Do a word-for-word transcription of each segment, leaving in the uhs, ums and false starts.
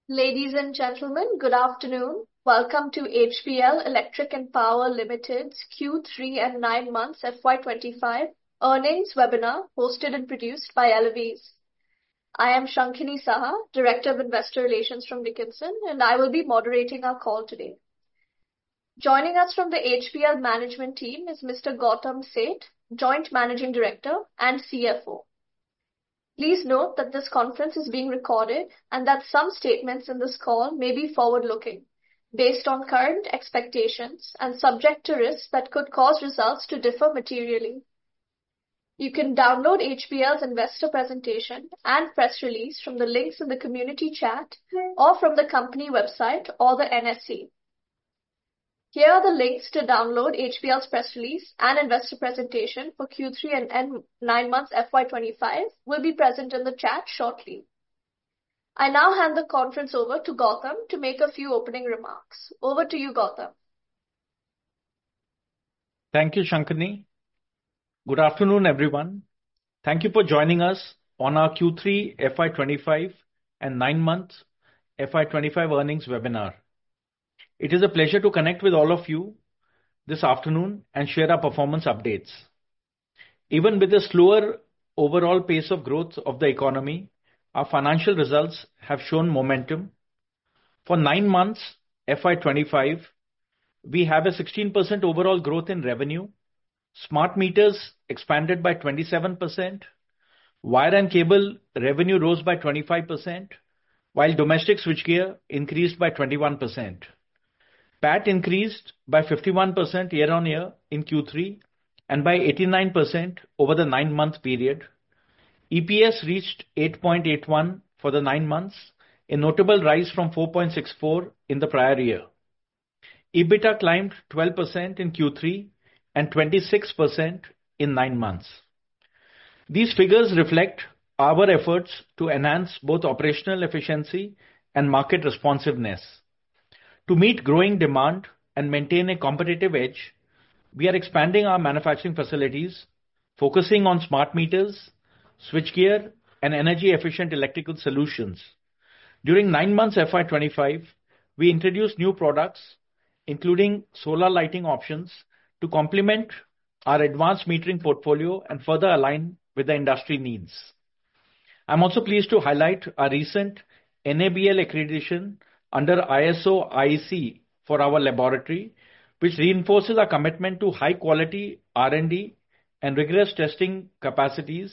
Ladies and gentlemen, good afternoon. Welcome to H P L Electric and Power Limited's Q three and nine months F Y twenty-five earnings webinar hosted and produced by Eloise. I am Shankhini Saha, Director of Investor Relations from Dickinson, and I will be moderating our call today. Joining us from the H P L management team is Mister Gautam Seth, Joint Managing Director and C F O. Please note that this conference is being recorded and that some statements in this call may be forward-looking, based on current expectations and subject to risks that could cause results to differ materially. You can download H P L's investor presentation and press release from the links in the community chat or from the company website or the N S E. Here are the links to download H P L's press release and investor presentation for Q three and nine months F Y twenty-five will be present in the chat shortly. I now hand the conference over to Gautam to make a few opening remarks. Over to you, Gautam. Thank you, Shankhini. Good afternoon, everyone. Thank you for joining us on our Q three F Y twenty-five and nine months F Y twenty-five earnings webinar. It is a pleasure to connect with all of you this afternoon and share our performance updates. Even with the slower overall pace of growth of the economy, our financial results have shown momentum. For nine months F Y twenty-five, we have a sixteen percent overall growth in revenue. Smart meters expanded by twenty-seven percent. Wire and cable revenue rose by twenty-five percent, while domestic switchgear increased by twenty-one percent. P A T increased by fifty-one percent year-on-year in Q three and by eighty-nine percent over the nine-month period. E P S reached eight point eight one for the nine months, a notable rise from four point six four in the prior year. EBITDA climbed twelve percent in Q three and twenty-six percent in nine months. These figures reflect our efforts to enhance both operational efficiency and market responsiveness. To meet growing demand and maintain a competitive edge, we are expanding our manufacturing facilities, focusing on smart meters, switchgear, and energy-efficient electrical solutions. During nine months F Y twenty-five, we introduced new products, including solar lighting options, to complement our advanced metering portfolio and further align with the industry needs. I'm also pleased to highlight our recent N A B L accreditation under I S O I E C for our laboratory, which reinforces our commitment to high-quality R and D and rigorous testing capacities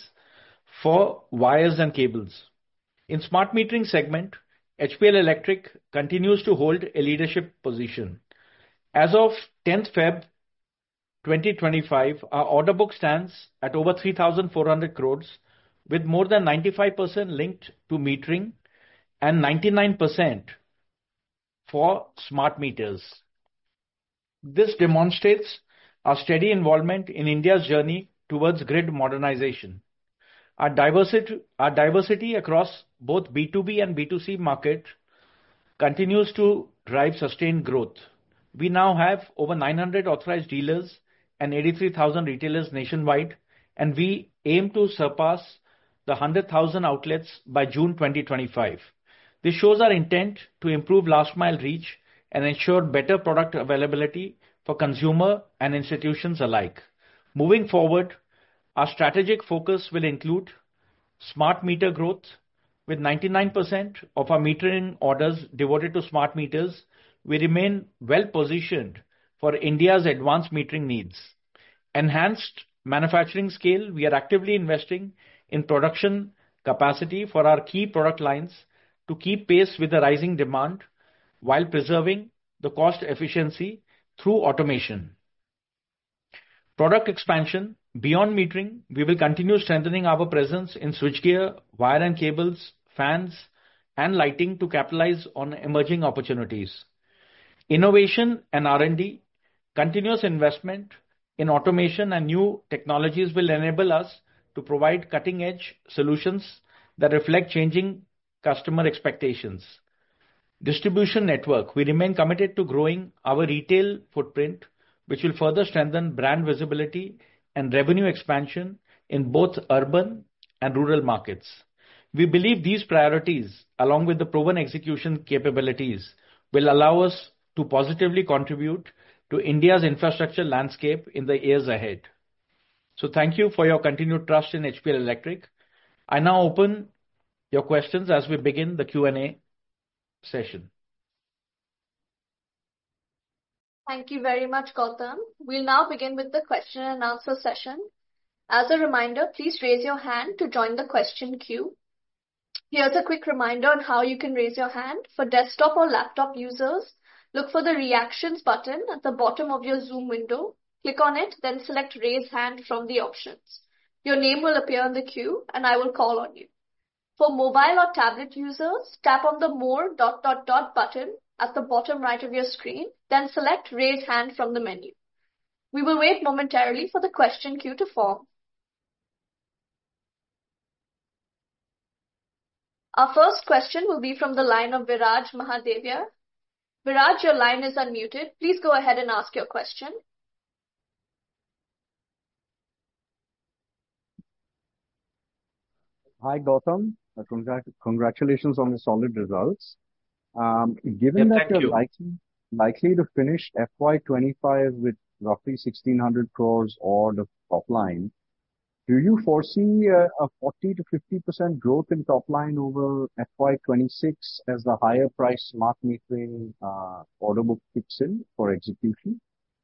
for wires and cables. In smart metering segment, H P L Electric continues to hold a leadership position. As of tenth February twenty twenty-five, our order book stands at over three thousand four hundred crores, with more than ninety-five percent linked to metering and ninety-nine percent for smart meters. This demonstrates our steady involvement in India's journey towards grid modernization. Our diversity, our diversity across both B two B and B two C market continues to drive sustained growth. We now have over nine hundred authorized dealers and eighty-three thousand retailers nationwide, and we aim to surpass the one hundred thousand outlets by June twenty twenty-five. This shows our intent to improve last mile reach and ensure better product availability for consumer and institutions alike. Moving forward, our strategic focus will include smart meter growth. With ninety-nine percent of our metering orders devoted to smart meters, we remain well positioned for India's advanced metering needs. Enhanced manufacturing scale, we are actively investing in production capacity for our key product lines to keep pace with the rising demand while preserving the cost efficiency through automation. Product expansion. Beyond metering, we will continue strengthening our presence in switchgear, wire and cables, fans, and lighting to capitalize on emerging opportunities. Innovation and R and D, continuous investment in automation and new technologies will enable us to provide cutting-edge solutions that reflect changing customer expectations. Distribution network. We remain committed to growing our retail footprint, which will further strengthen brand visibility and revenue expansion in both urban and rural markets. We believe these priorities, along with the proven execution capabilities, will allow us to positively contribute to India's infrastructure landscape in the years ahead. So thank you for your continued trust in H P L Electric. I now open your questions as we begin the Q and A session. Thank you very much, Gautam. We'll now begin with the question and answer session. As a reminder, please raise your hand to join the question queue. Here's a quick reminder on how you can raise your hand. For desktop or laptop users, look for the reactions button at the bottom of your Zoom window. Click on it, then select raise hand from the options. Your name will appear in the queue and I will call on you. For mobile or tablet users, tap on the more dot dot dot button at the bottom right of your screen, then select raise hand from the menu. We will wait momentarily for the question queue to form. Our first question will be from the line of Viraj Mahadevia. Viraj, your line is unmuted. Please go ahead and ask your question. Hi, Gautam. Uh, congrat congratulations on the solid results. Um, given yeah, that you're you. likely, likely to finish F Y twenty-five with roughly sixteen hundred crores odd of top line, do you foresee a, a forty to fifty percent growth in top line over F Y twenty-six as the higher price smart metering uh, order book kicks in for execution?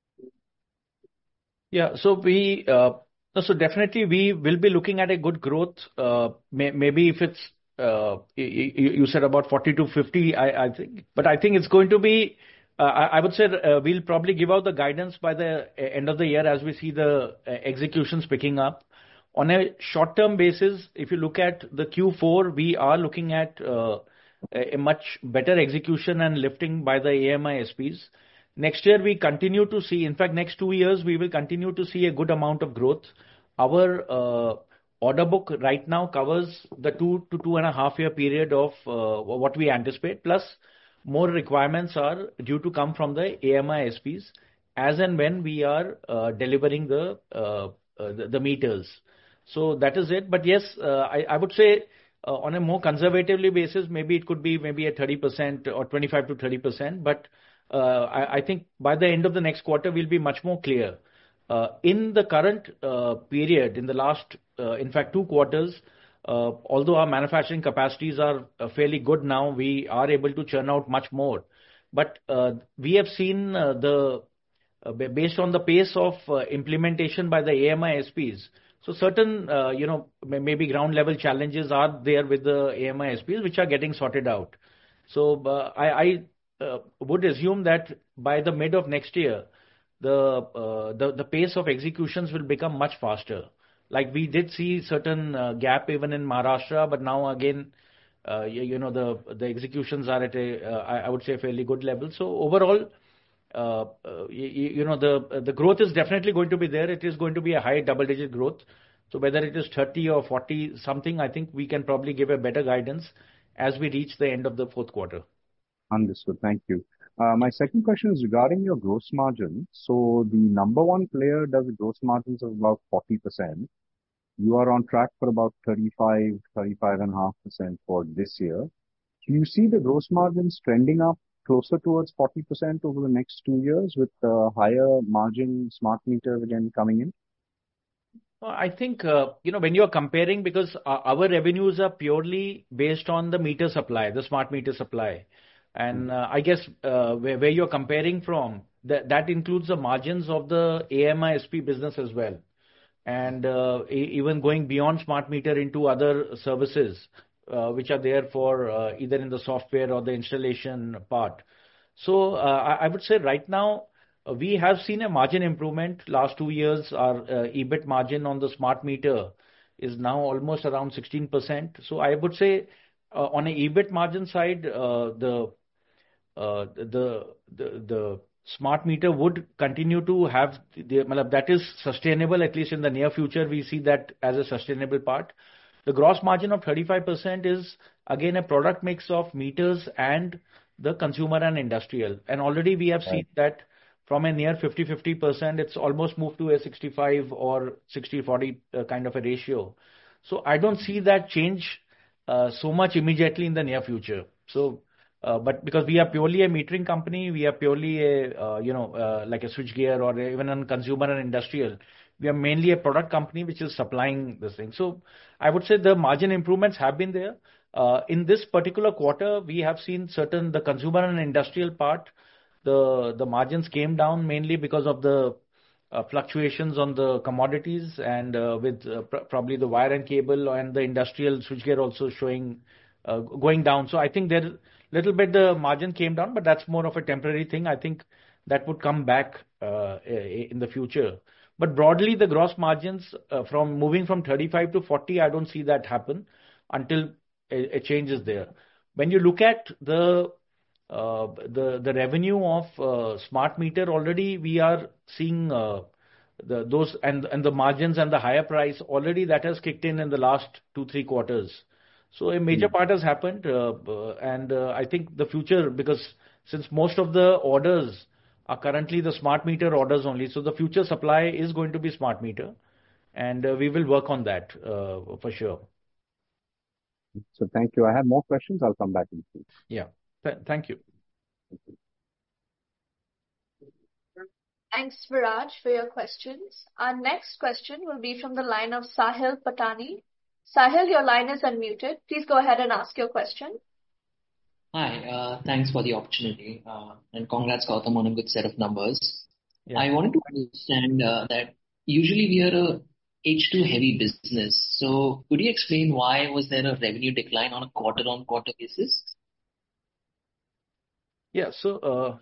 Yeah, so we, uh, so definitely we will be looking at a good growth. Uh, may, maybe if it's, uh, you, you said about forty to fifty, I, I think, but I think it's going to be, uh, I, I would say uh, we'll probably give out the guidance by the end of the year as we see the uh, executions picking up. On a short-term basis, if you look at the Q four, we are looking at uh, a much better execution and lifting by the A M I S Ps. Next year, we continue to see, in fact, next two years, we will continue to see a good amount of growth. Our uh, order book right now covers the two to two and a half year period of uh, what we anticipate, plus more requirements are due to come from the A M I S Ps as and when we are uh, delivering the, uh, uh, the, the meters. So that is it. But yes, uh, I, I would say uh, on a more conservatively basis, maybe it could be maybe a thirty percent or twenty-five to thirty percent. But uh, I, I think by the end of the next quarter, we'll be much more clear. Uh, in the current uh, period, in the last, uh, in fact, two quarters, uh, although our manufacturing capacities are uh, fairly good now, we are able to churn out much more. But uh, we have seen uh, the, uh, based on the pace of uh, implementation by the A M I S Ps, so certain, uh, you know, maybe ground level challenges are there with the A M I S Ps, which are getting sorted out. So uh, I, I uh, would assume that by the mid of next year, the, uh, the, the pace of executions will become much faster. Like we did see certain uh, gap even in Maharashtra, but now again, uh, you, you know, the, the executions are at a, uh, I, I would say, a fairly good level. So overall, Uh, uh, you, you know, the the growth is definitely going to be there. It is going to be a high double-digit growth. So whether it is thirty or forty something, I think we can probably give a better guidance as we reach the end of the fourth quarter. Understood. Thank you. Uh, my second question is regarding your gross margin. So the number one player does gross margins of about forty percent. You are on track for about thirty-five, thirty-five and a half percent for this year. Do you see the gross margins trending up closer towards forty percent over the next two years with uh, higher margin smart meters again coming in? I think, uh, you know, when you're comparing, because our revenues are purely based on the meter supply, the smart meter supply. And uh, I guess uh, where, where you're comparing from, that, that includes the margins of the A M I S P business as well. And uh, even going beyond smart meter into other services, uh, which are there for uh, either in the software or the installation part. So uh, I, I would say right now, uh, we have seen a margin improvement. Last two years, our uh, E B I T margin on the smart meter is now almost around sixteen percent. So I would say uh, on a E B I T margin side, uh, the, uh, the, the, the smart meter would continue to have, the, that is sustainable, at least in the near future, we see that as a sustainable part. The gross margin of thirty-five percent is again a product mix of meters and the consumer and industrial. And already we have seen that from a near fifty fifty percent, it's almost moved to a sixty-five or sixty forty uh, kind of a ratio. So I don't see that change so much immediately in the near future. So, but because we are purely a metering company, we are purely a, you know, like a switchgear or even on consumer and industrial, we are mainly a product company which is supplying this thing. So I would say the margin improvements have been there. In this particular quarter, we have seen certain, the consumer and industrial part, the, the margins came down mainly because of the uh, fluctuations on the commodities and uh, with uh, pr probably the wire and cable and the industrial switchgear also showing uh, going down. So I think there little bit the margin came down, but that's more of a temporary thing. I think that would come back uh, in the future. But broadly, the gross margins uh, from moving from thirty-five to forty, I don't see that happen until a, a change is there. When you look at the uh, the the revenue of uh, smart meter, already we are seeing uh, the those and and the margins and the higher price already that has kicked in in the last two three quarters. So a major part has happened, uh, and uh, I think the future, because since most of the orders are currently the smart meter orders only, so the future supply is going to be smart meter, and uh, we will work on that uh, for sure. So thank you. I have more questions. I'll come back in. Yeah. Th thank you. Thanks, Viraj, for your questions. Our next question will be from the line of Sahil Patani. Sahil, your line is unmuted. Please go ahead and ask your question. Hi, uh, thanks for the opportunity, uh, and congrats, Gautam, on a good set of numbers. Yeah. I wanted to understand uh, that usually we are a H two heavy business. So could you explain why was there a revenue decline on a quarter-on-quarter basis? Yeah, so uh,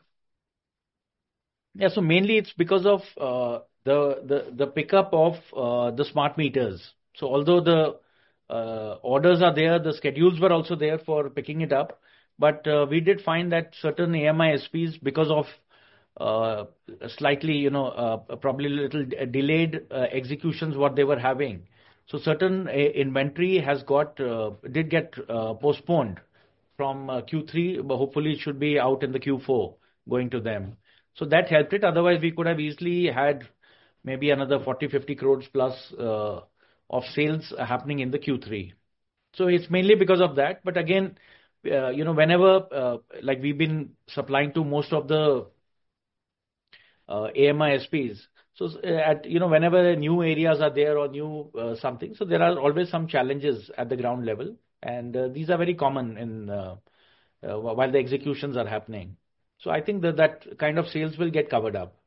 yeah, so mainly it's because of uh, the the the pickup of uh, the smart meters. So although the uh, orders are there, the schedules were also there for picking it up, but uh, we did find that certain A M I S Ps, because of uh, slightly, you know, uh, probably a little delayed uh, executions what they were having. So certain uh, inventory has got uh, did get uh, postponed from uh, Q three, but hopefully it should be out in the Q four going to them. So that helped it. Otherwise, we could have easily had maybe another forty, fifty crores plus uh, of sales happening in the Q three. So it's mainly because of that. But again, uh, you know, whenever, uh, like we've been supplying to most of the uh, A M I S Ps. So at, you know, whenever new areas are there or new uh, something, so there are always some challenges at the ground level. And uh, these are very common in uh, uh, while the executions are happening. So I think that that kind of sales will get covered up.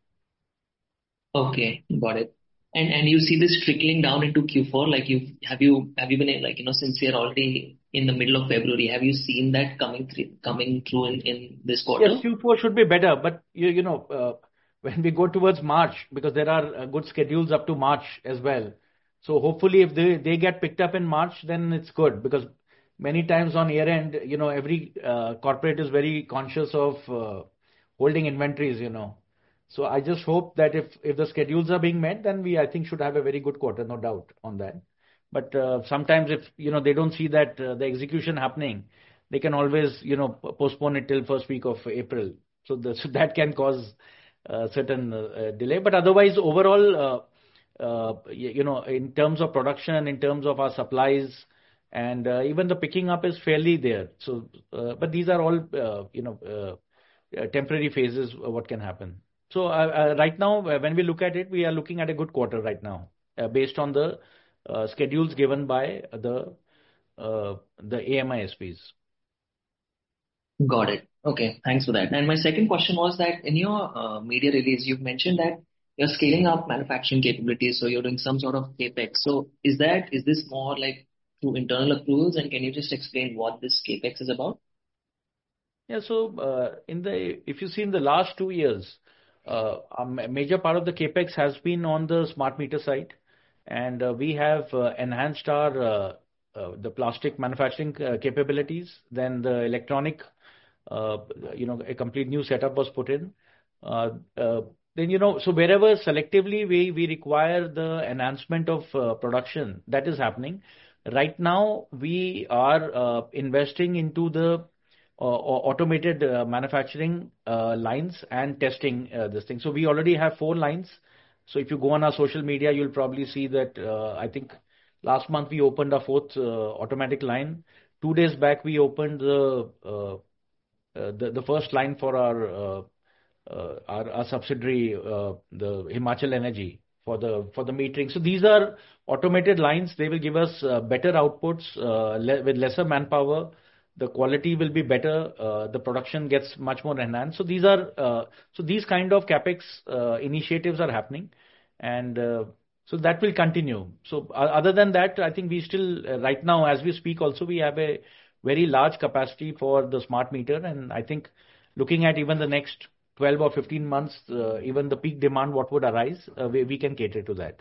Okay, got it. And and you see this trickling down into Q four, like you have you have you been like, you know, since we are already in the middle of February, have you seen that coming through coming through in, in this quarter? Yes, Q four should be better, but you you know uh, when we go towards March, because there are uh, good schedules up to March as well. So hopefully if they they get picked up in March, then it's good, because many times on year end, you know, every uh, corporate is very conscious of uh, holding inventories, you know. So I just hope that if if the schedules are being met, then we I think should have a very good quarter, no doubt on that. But uh, sometimes if you know they don't see that uh, the execution happening, they can always you know postpone it till first week of April. So, the, so that can cause uh, certain uh, delay. But otherwise, overall, uh, uh, you know, in terms of production, in terms of our supplies, and uh, even the picking up is fairly there. So, uh, but these are all uh, you know uh, temporary phases of what can happen. So uh, uh, right now, uh, when we look at it, we are looking at a good quarter right now, uh, based on the uh, schedules given by the uh, the A M I S Ps. Got it. Okay, thanks for that. And my second question was that in your uh, media release, you've mentioned that you're scaling up manufacturing capabilities, so you're doing some sort of capex. So is that is this more like through internal accruals, and can you just explain what this capex is about? Yeah. So uh, in the if you see in the last two years. Uh, a major part of the capex has been on the smart meter side, and uh, we have uh, enhanced our uh, uh, the plastic manufacturing uh, capabilities. Then the electronic, uh, you know, a complete new setup was put in. Uh, uh, then you know, so wherever selectively we we require the enhancement of uh, production, that is happening. Right now, we are uh, investing into the Uh, automated uh, manufacturing uh, lines and testing uh, this thing. So we already have four lines. So if you go on our social media, you'll probably see that uh, I think last month we opened our fourth uh, automatic line. two days back, we opened the uh, uh, the, the first line for our uh, uh, our, our subsidiary, uh, the Himachal Energy, for the for the metering. So these are automated lines. They will give us uh, better outputs uh, le with lesser manpower. The quality will be better. Uh, the production gets much more enhanced. So these are uh, so these kind of capex uh, initiatives are happening, and uh, so that will continue. So uh, other than that, I think we still uh, right now, as we speak, also we have a very large capacity for the smart meter, and I think looking at even the next twelve or fifteen months, uh, even the peak demand what would arise, uh, we, we can cater to that.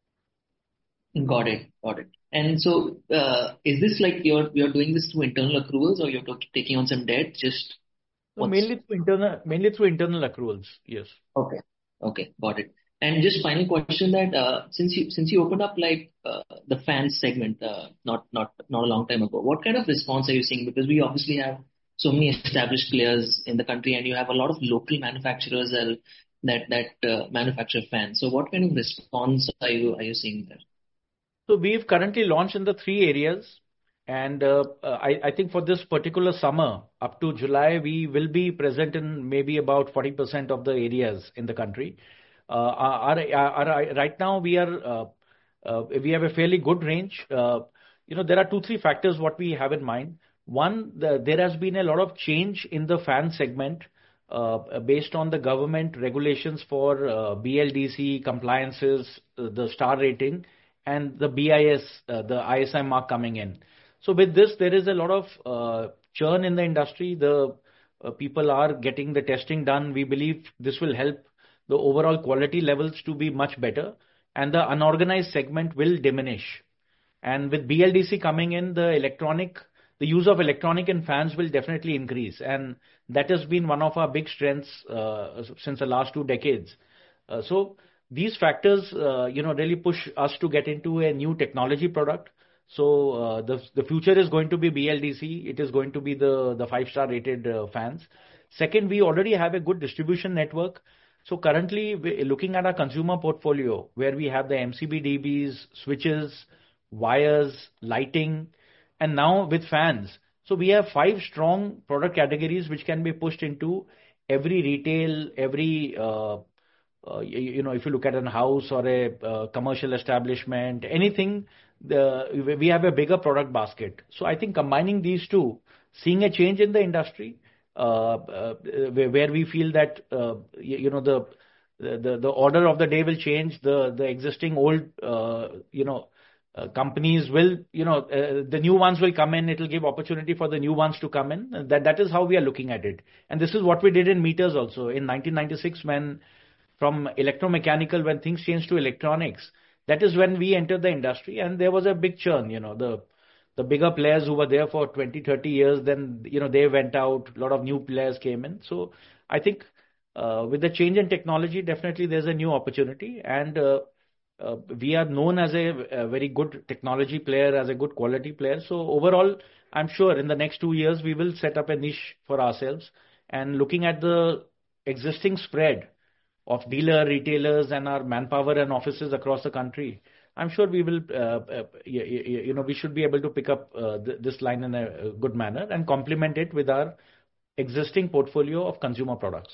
Got it. Got it. And so, uh, is this like you're you're doing this through internal accruals, or you're taking on some debt? Just so mainly through internal, mainly through internal accruals. Yes. Okay. Okay. Got it. And just final question that uh, since you since you opened up like uh, the fans segment, uh, not not not a long time ago, what kind of response are you seeing? Because we obviously have so many established players in the country, and you have a lot of local manufacturers that that that uh, manufacture fans. So, what kind of response are you are you seeing there? So we've currently launched in the three areas, and uh, I, I think for this particular summer, up to July, we will be present in maybe about forty percent of the areas in the country. Uh, our, our, our, right now, we are uh, uh, we have a fairly good range. Uh, you know, there are two, three factors what we have in mind. One, the, there has been a lot of change in the fan segment uh, based on the government regulations for uh, B L D C compliances, uh, the star rating, and the B I S, uh, the I S I mark coming in. So with this, there is a lot of uh, churn in the industry. The uh, people are getting the testing done. We believe this will help the overall quality levels to be much better, and the unorganized segment will diminish. And with B L D C coming in, the electronic, the use of electronic in fans will definitely increase. And that has been one of our big strengths uh, since the last two decades. Uh, so these factors, uh, you know, really push us to get into a new technology product. So uh, the the future is going to be B L D C. It is going to be the the five star rated uh, fans. Second, we already have a good distribution network. So currently, we're looking at our consumer portfolio, where we have the M C B D Bs, switches, wires, lighting, and now with fans. So we have five strong product categories which can be pushed into every retail, every uh, Uh, you, you know, if you look at a house or a uh, commercial establishment, anything, the, we have a bigger product basket. So I think combining these two, seeing a change in the industry, uh, uh, where, where we feel that, uh, you, you know, the, the, the order of the day will change, the, the existing old, uh, you know, uh, companies will, you know, uh, the new ones will come in, it will give opportunity for the new ones to come in. That, that is how we are looking at it. And this is what we did in meters also. In nineteen ninety-six, when from electromechanical, when things changed to electronics, that is when we entered the industry, and there was a big churn. You know, the the bigger players who were there for twenty, thirty years, then, you know, they went out, a lot of new players came in. So I think uh, with the change in technology, definitely there's a new opportunity, and uh, uh, we are known as a, a very good technology player, as a good quality player. So overall, I'm sure in the next two years, we will set up a niche for ourselves, and looking at the existing spread of dealer, retailers, and our manpower and offices across the country, I'm sure we will, uh, uh, you, you know, we should be able to pick up uh, th this line in a good manner and complement it with our existing portfolio of consumer products.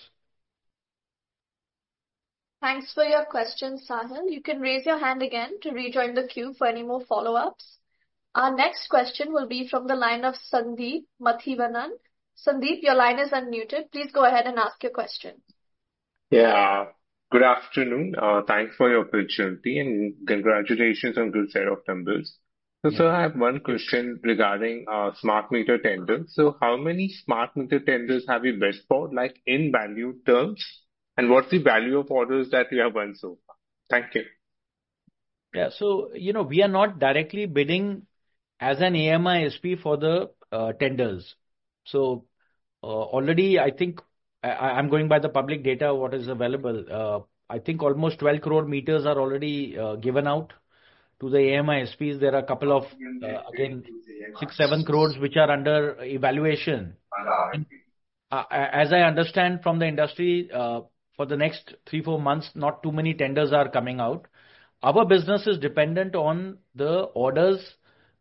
Thanks for your question, Sahil. You can raise your hand again to rejoin the queue for any more follow-ups. Our next question will be from the line of Sandeep Mathivanan. Sandeep, your line is unmuted. Please go ahead and ask your question. Yeah, good afternoon. Uh, thanks for your opportunity and congratulations on good set of numbers. So, yeah. Sir, I have one question regarding uh, smart meter tenders. So, how many smart meter tenders have you bid for, like in value terms, and what's the value of orders that you have won so far? Thank you. Yeah, so, you know, we are not directly bidding as an A M I S P for the uh, tenders. So, uh, already, I think, I, I'm going by the public data, what is available. Uh, I think almost twelve crore meters are already uh, given out to the A M I S Ps. There are a couple of, uh, again, six, seven crores which are under evaluation. And, uh, as I understand from the industry, uh, for the next three, four months, not too many tenders are coming out. Our business is dependent on the orders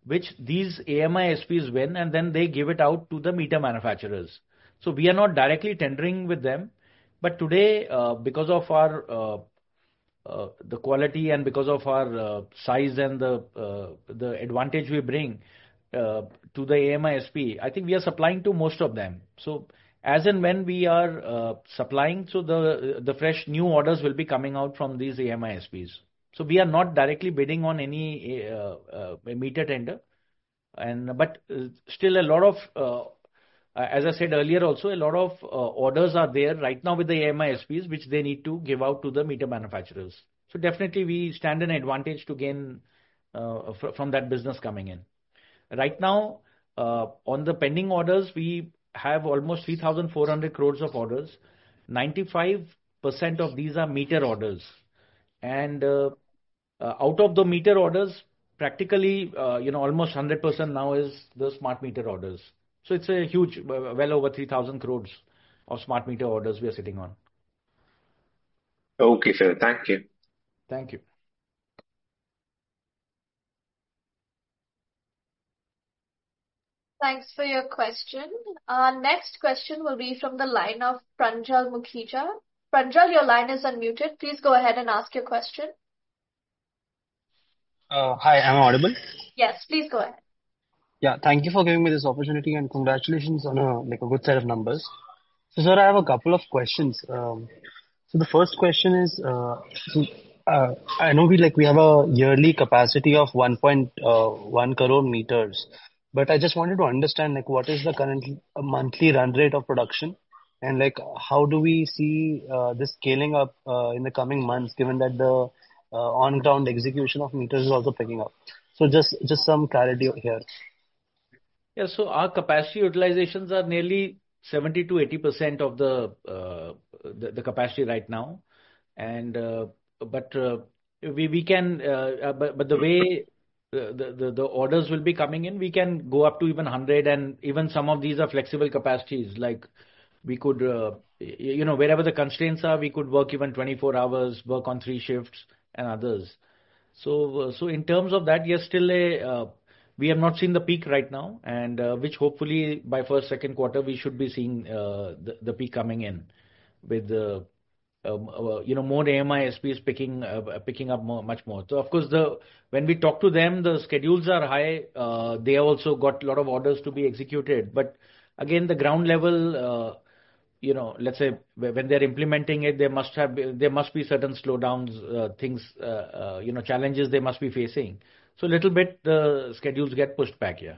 which these A M I S Ps win, and then they give it out to the meter manufacturers. So we are not directly tendering with them, but today, uh, because of our uh, uh, the quality and because of our uh, size and the uh, the advantage we bring uh, to the A M I S P, I think we are supplying to most of them. So as and when we are uh, supplying, so the the fresh new orders will be coming out from these A M I S Ps. So we are not directly bidding on any uh, uh, meter tender, and but uh, still a lot of, uh, as I said earlier, also a lot of uh, orders are there right now with the A M I S Ps, which they need to give out to the meter manufacturers. So definitely we stand an advantage to gain uh, fr from that business coming in. Right now, uh, on the pending orders, we have almost three thousand four hundred crores of orders. ninety-five percent of these are meter orders. And uh, uh, out of the meter orders, practically, uh, you know, almost one hundred percent now is the smart meter orders. So it's a huge, uh, well over three thousand crores of smart meter orders we are sitting on. Okay, sir. Thank you. Thank you. Thanks for your question. Our next question will be from the line of Pranjal Mukhija. Pranjal, your line is unmuted. Please go ahead and ask your question. Uh, hi, am I audible? Yes, please go ahead. Yeah, thank you for giving me this opportunity and congratulations on a like a good set of numbers. So, sir, I have a couple of questions. Um, so the first question is, uh, so, uh, I know we like we have a yearly capacity of one point one crore meters, but I just wanted to understand like what is the current uh, monthly run rate of production, and like how do we see uh, this scaling up uh, in the coming months, given that the uh, on-ground execution of meters is also picking up. So just just some clarity here. Yeah, so our capacity utilizations are nearly seventy to eighty percent of the, uh, the the capacity right now, and uh, but uh, we we can uh, but but the way the, the the orders will be coming in, we can go up to even one hundred, and even some of these are flexible capacities. Like we could uh, you know wherever the constraints are, we could work even twenty-four hours, work on three shifts and others. So uh, so in terms of that, yes, still a uh, we have not seen the peak right now, and uh, which hopefully by first, second quarter, we should be seeing uh, the, the peak coming in with uh, um, uh, you know more A M I S Ps picking uh, picking up more, much more. So of course, the when we talk to them, the schedules are high. Uh, they also got a lot of orders to be executed, but again, the ground level. Uh, you know, let's say when they're implementing it, there must have there must be certain slowdowns, uh, things, uh, uh, you know, challenges they must be facing. So a little bit the schedules get pushed back here.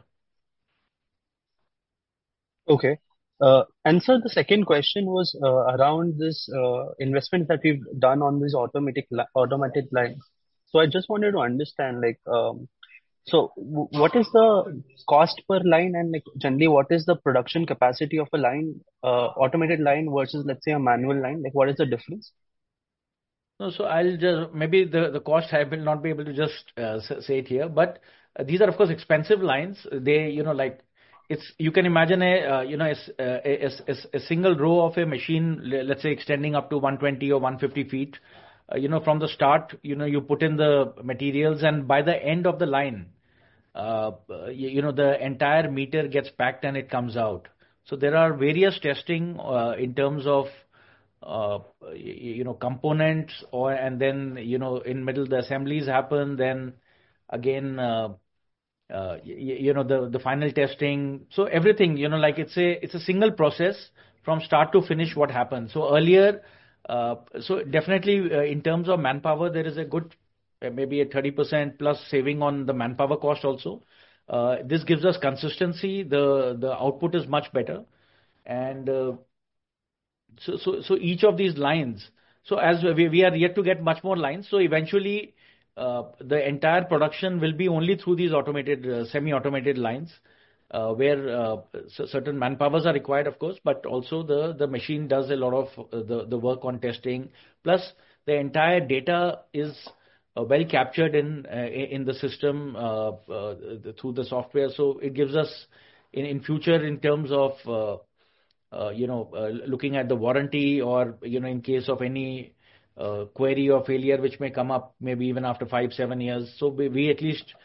Okay. Uh, and so the second question was uh, around this uh, investment that we've done on these automatic li- automated lines. So I just wanted to understand, like, um, so w- what is the cost per line, and like generally what is the production capacity of a line, uh, automated line versus let's say a manual line? Like, what is the difference? No, so I'll just maybe the the cost I will not be able to just uh, say it here, but uh, these are of course expensive lines. They, you know, like it's you can imagine a uh, you know a, a, a, a single row of a machine, let's say extending up to one twenty or one fifty feet. Uh, you know, from the start, you know, you put in the materials, and by the end of the line, uh, you, you know, the entire meter gets packed and it comes out. So there are various testing uh, in terms of uh, you know components, or and then you know in middle the assemblies happen, then again uh, uh, you, you know the the final testing. So everything, you know like it's a it's a single process from start to finish what happens. So earlier uh, so definitely uh, in terms of manpower there is a good uh, maybe a thirty percent plus saving on the manpower cost also. Uh, this gives us consistency, the the output is much better, and uh, so, so, so each of these lines, so as we, we are yet to get much more lines, so eventually uh, the entire production will be only through these automated, uh, semi-automated lines, uh, where uh, certain manpowers are required, of course, but also the, the machine does a lot of uh, the, the work on testing. Plus, the entire data is uh, well captured in uh, in the system uh, uh, through the software. So it gives us in, in future in terms of uh, uh, you know, uh, looking at the warranty, or, you know, in case of any uh, query or failure which may come up maybe even after five, seven years. So we, we at least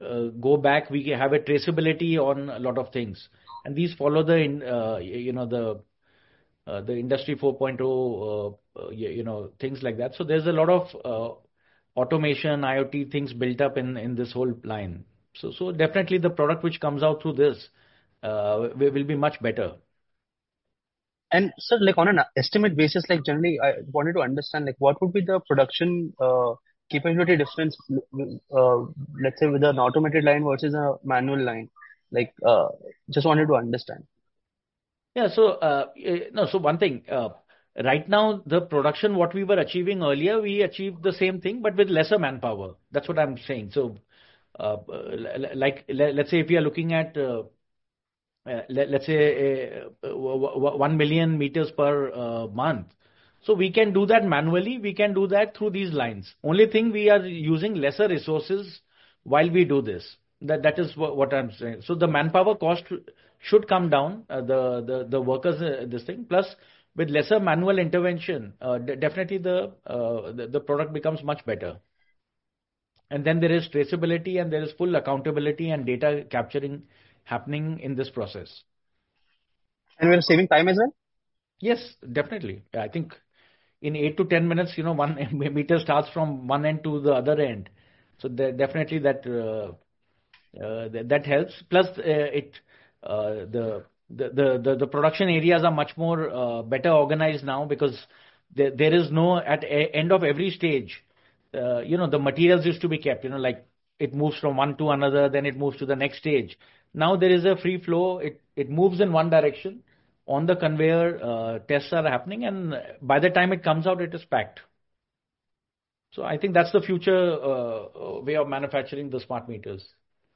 uh, go back. We have a traceability on a lot of things, and these follow the in, uh, you know the uh, the industry four point oh uh, uh, you, you know things like that. So there's a lot of uh, automation, IoT things built up in in this whole line. So so definitely the product which comes out through this uh, will, will be much better. And sir, like on an estimate basis, like generally, I wanted to understand like what would be the production uh, capability difference, uh, let's say with an automated line versus a manual line. Like, uh, just wanted to understand. Yeah. So uh, eh, no. So one thing. Uh, right now, the production what we were achieving earlier, we achieved the same thing, but with lesser manpower. That's what I'm saying. So, uh, like let's say if we are looking at uh, Uh, let, let's say uh, one million meters per uh, month. So we can do that manually. We can do that through these lines. Only thing we are using lesser resources while we do this. That that is what, what I'm saying. So the manpower cost should come down. Uh, the the the workers uh, this thing plus with lesser manual intervention, uh, definitely the, uh, the the product becomes much better. And then there is traceability and there is full accountability and data capturing happening in this process. And we're saving time as well? Yes, definitely. I think in eight to ten minutes, you know, one meter starts from one end to the other end. So definitely that uh, uh, that, that helps. Plus, uh, it uh, the, the the the production areas are much more uh, better organized now because there, there is no at a, end of every stage. Uh, you know, the materials used to be kept. You know, like it moves from one to another, then it moves to the next stage. Now there is a free flow. It it moves in one direction. On the conveyor, uh, tests are happening, and by the time it comes out, it is packed. So I think that's the future uh, way of manufacturing the smart meters.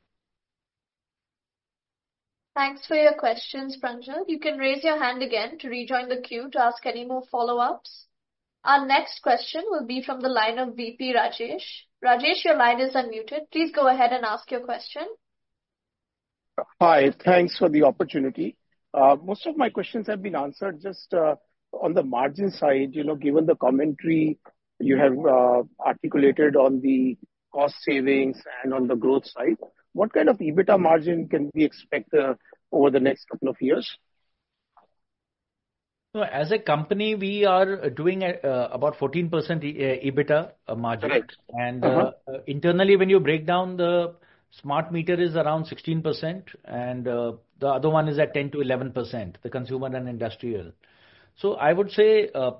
Thanks for your questions, Pranjal. You can raise your hand again to rejoin the queue to ask any more follow-ups. Our next question will be from the line of V P Rajesh. Rajesh, your line is unmuted. Please go ahead and ask your question. Hi, thanks for the opportunity. Uh, most of my questions have been answered. Just uh, on the margin side, you know, given the commentary you have uh, articulated on the cost savings and on the growth side, what kind of EBITDA margin can we expect uh, over the next couple of years? So as a company, we are doing uh, about fourteen percent EBITDA margin. Correct. And uh-huh. uh, internally, when you break down, the smart meter is around sixteen percent and uh, the other one is at ten to eleven percent, the consumer and industrial. So I would say uh,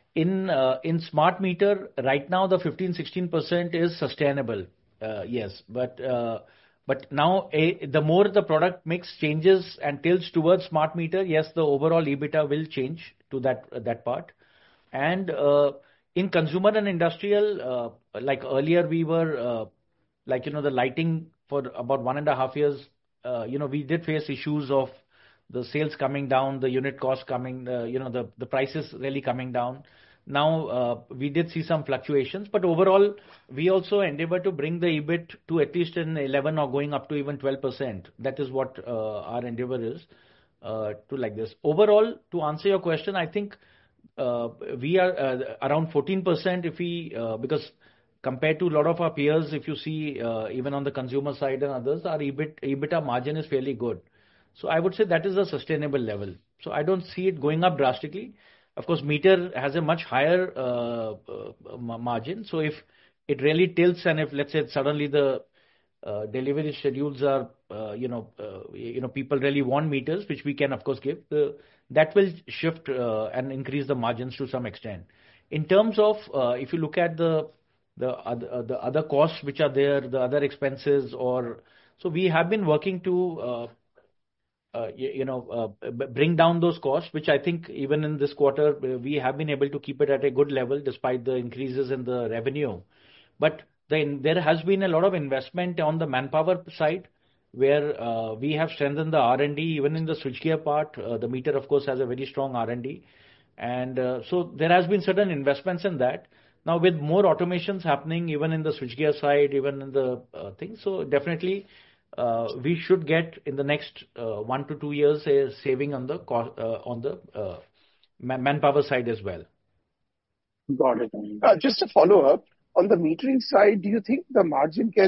in uh, in smart meter, right now, the fifteen, sixteen percent is sustainable. Uh, yes, but uh, but now a, the more the product mix changes and tilts towards smart meter, yes, the overall EBITDA will change to that uh, that part. And uh, in consumer and industrial, uh, like earlier we were uh, like you know the lighting for about one and a half years. Uh, you know we did face issues of the sales coming down, the unit cost coming, uh, you know the the prices really coming down. Now, uh, we did see some fluctuations, but overall, we also endeavor to bring the E B I T to at least an eleven or going up to even twelve percent. That is what uh, our endeavor is uh, to like this. Overall, to answer your question, I think uh, we are uh, around fourteen percent if we, uh, because compared to a lot of our peers, if you see, uh, even on the consumer side and others, our E B I T, EBITDA margin is fairly good. So I would say that is a sustainable level. So I don't see it going up drastically. Of course, meter has a much higher uh, uh, margin. So if it really tilts and if, let's say, suddenly the uh, delivery schedules are, uh, you know, uh, you know, people really want meters, which we can, of course, give, the, that will shift uh, and increase the margins to some extent. In terms of, uh, if you look at the the other, uh, the other costs which are there, the other expenses, or so we have been working to uh, Uh, you, you know, uh, bring down those costs, which I think even in this quarter, we have been able to keep it at a good level despite the increases in the revenue. But then there has been a lot of investment on the manpower side where uh, we have strengthened the R and D, even in the switchgear part. Uh, the meter, of course, has a very strong R and D. And uh, so there has been certain investments in that. Now, with more automations happening, even in the switchgear side, even in the uh, thing, so definitely uh, we should get in the next uh, one to two years a saving on the cost, uh, on the uh, manpower side as well. Got it. Uh, just a follow up on the metering side. Do you think the margin can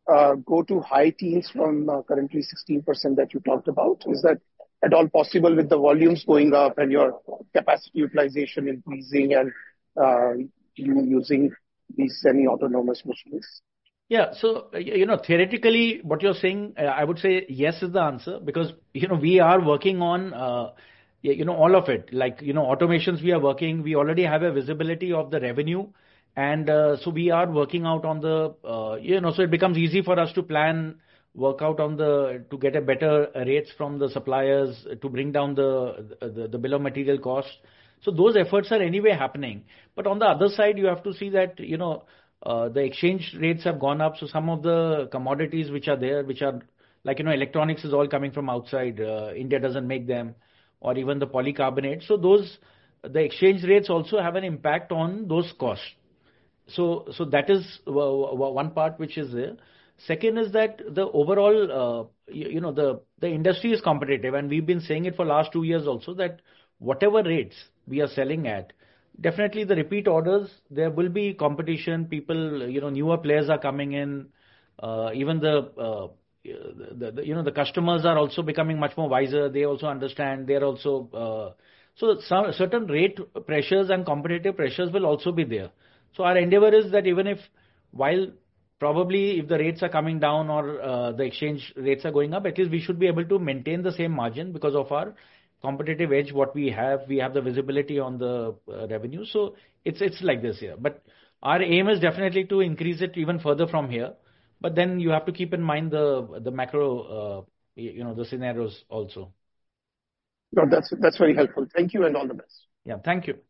uh, go to high teens from uh, currently sixteen percent that you talked about? Is that at all possible with the volumes going up and your capacity utilization increasing and uh, you using these semi-autonomous machines? Yeah. So, you know, theoretically, what you're saying, uh, I would say yes is the answer because, you know, we are working on, uh, you know, all of it. Like, you know, automations we are working, we already have a visibility of the revenue. And uh, so we are working out on the, uh, you know, so it becomes easy for us to plan, work out on the, to get a better rates from the suppliers, to bring down the, the, the bill of material cost. So those efforts are anyway happening. But on the other side, you have to see that, you know, uh, the exchange rates have gone up. So some of the commodities which are there, which are like, you know, electronics is all coming from outside. Uh, India doesn't make them, or even the polycarbonate. So those, the exchange rates also have an impact on those costs. So, so that is one part which is there. Second is that the overall, uh, you, you know, the, the industry is competitive, and we've been saying it for last two years also that whatever rates we are selling at, definitely the repeat orders, there will be competition. People, you know, newer players are coming in. Uh, even the, uh, the, the, you know, the customers are also becoming much more wiser. They also understand. They're also, uh, so some certain rate pressures and competitive pressures will also be there. So our endeavor is that even if, while probably if the rates are coming down or uh, the exchange rates are going up, at least we should be able to maintain the same margin because of our competitive edge, what we have. We have the visibility on the uh, revenue. So it's it's like this here. But our aim is definitely to increase it even further from here. But then you have to keep in mind the the macro, uh, you know, the scenarios also. No, that's that's very helpful. Thank you and all the best. Yeah, thank you.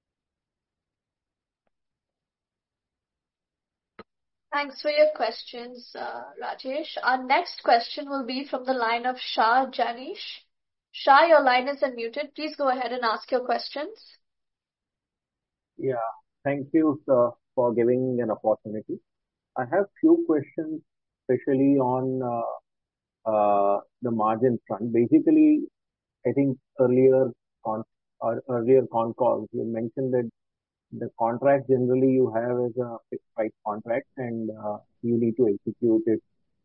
Thanks for your questions, uh, Rajesh. Our next question will be from the line of Shah Janish. Shah, your line is unmuted. Please go ahead and ask your questions. Yeah, thank you, sir, for giving an opportunity. I have few questions, especially on uh, uh, the margin front. Basically, I think earlier con uh, earlier con calls you mentioned that the contract generally you have is a fixed price contract and uh, you need to execute it.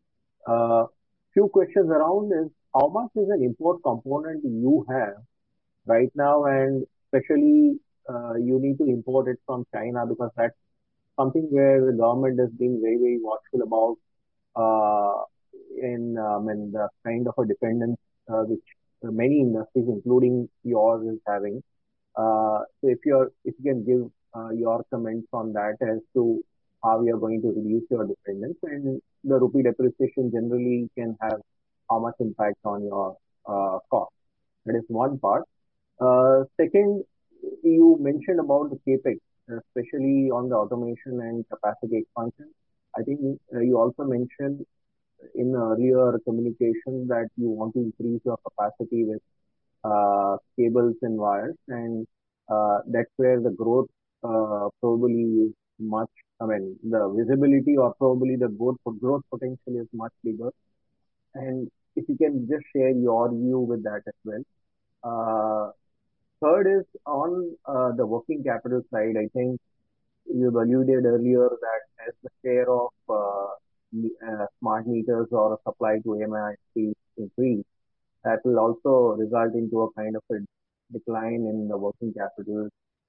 Uh, few questions around is how much is an import component you have right now, and especially uh, you need to import it from China because that's something where the government has been very, very watchful about uh, in, um, in the kind of a dependence uh, which many industries, including yours, is having. Uh, so if you're, if you can give uh, your comments on that as to how you are going to reduce your dependence, and the rupee depreciation generally can have how much impact on your uh, cost. That is one part. Uh, second, you mentioned about the capex, especially on the automation and capacity expansion. I think uh, you also mentioned in earlier communication that you want to increase your capacity with uh, cables and wires, and uh, that's where the growth uh, probably is much, I mean, the visibility or probably the growth, growth potential is much bigger. And if you can just share your view with that as well. Uh, third is on uh, the working capital side. I think you alluded earlier that as the share of uh, uh, smart meters or supply to M I S P increase, that will also result into a kind of a decline in the working capital,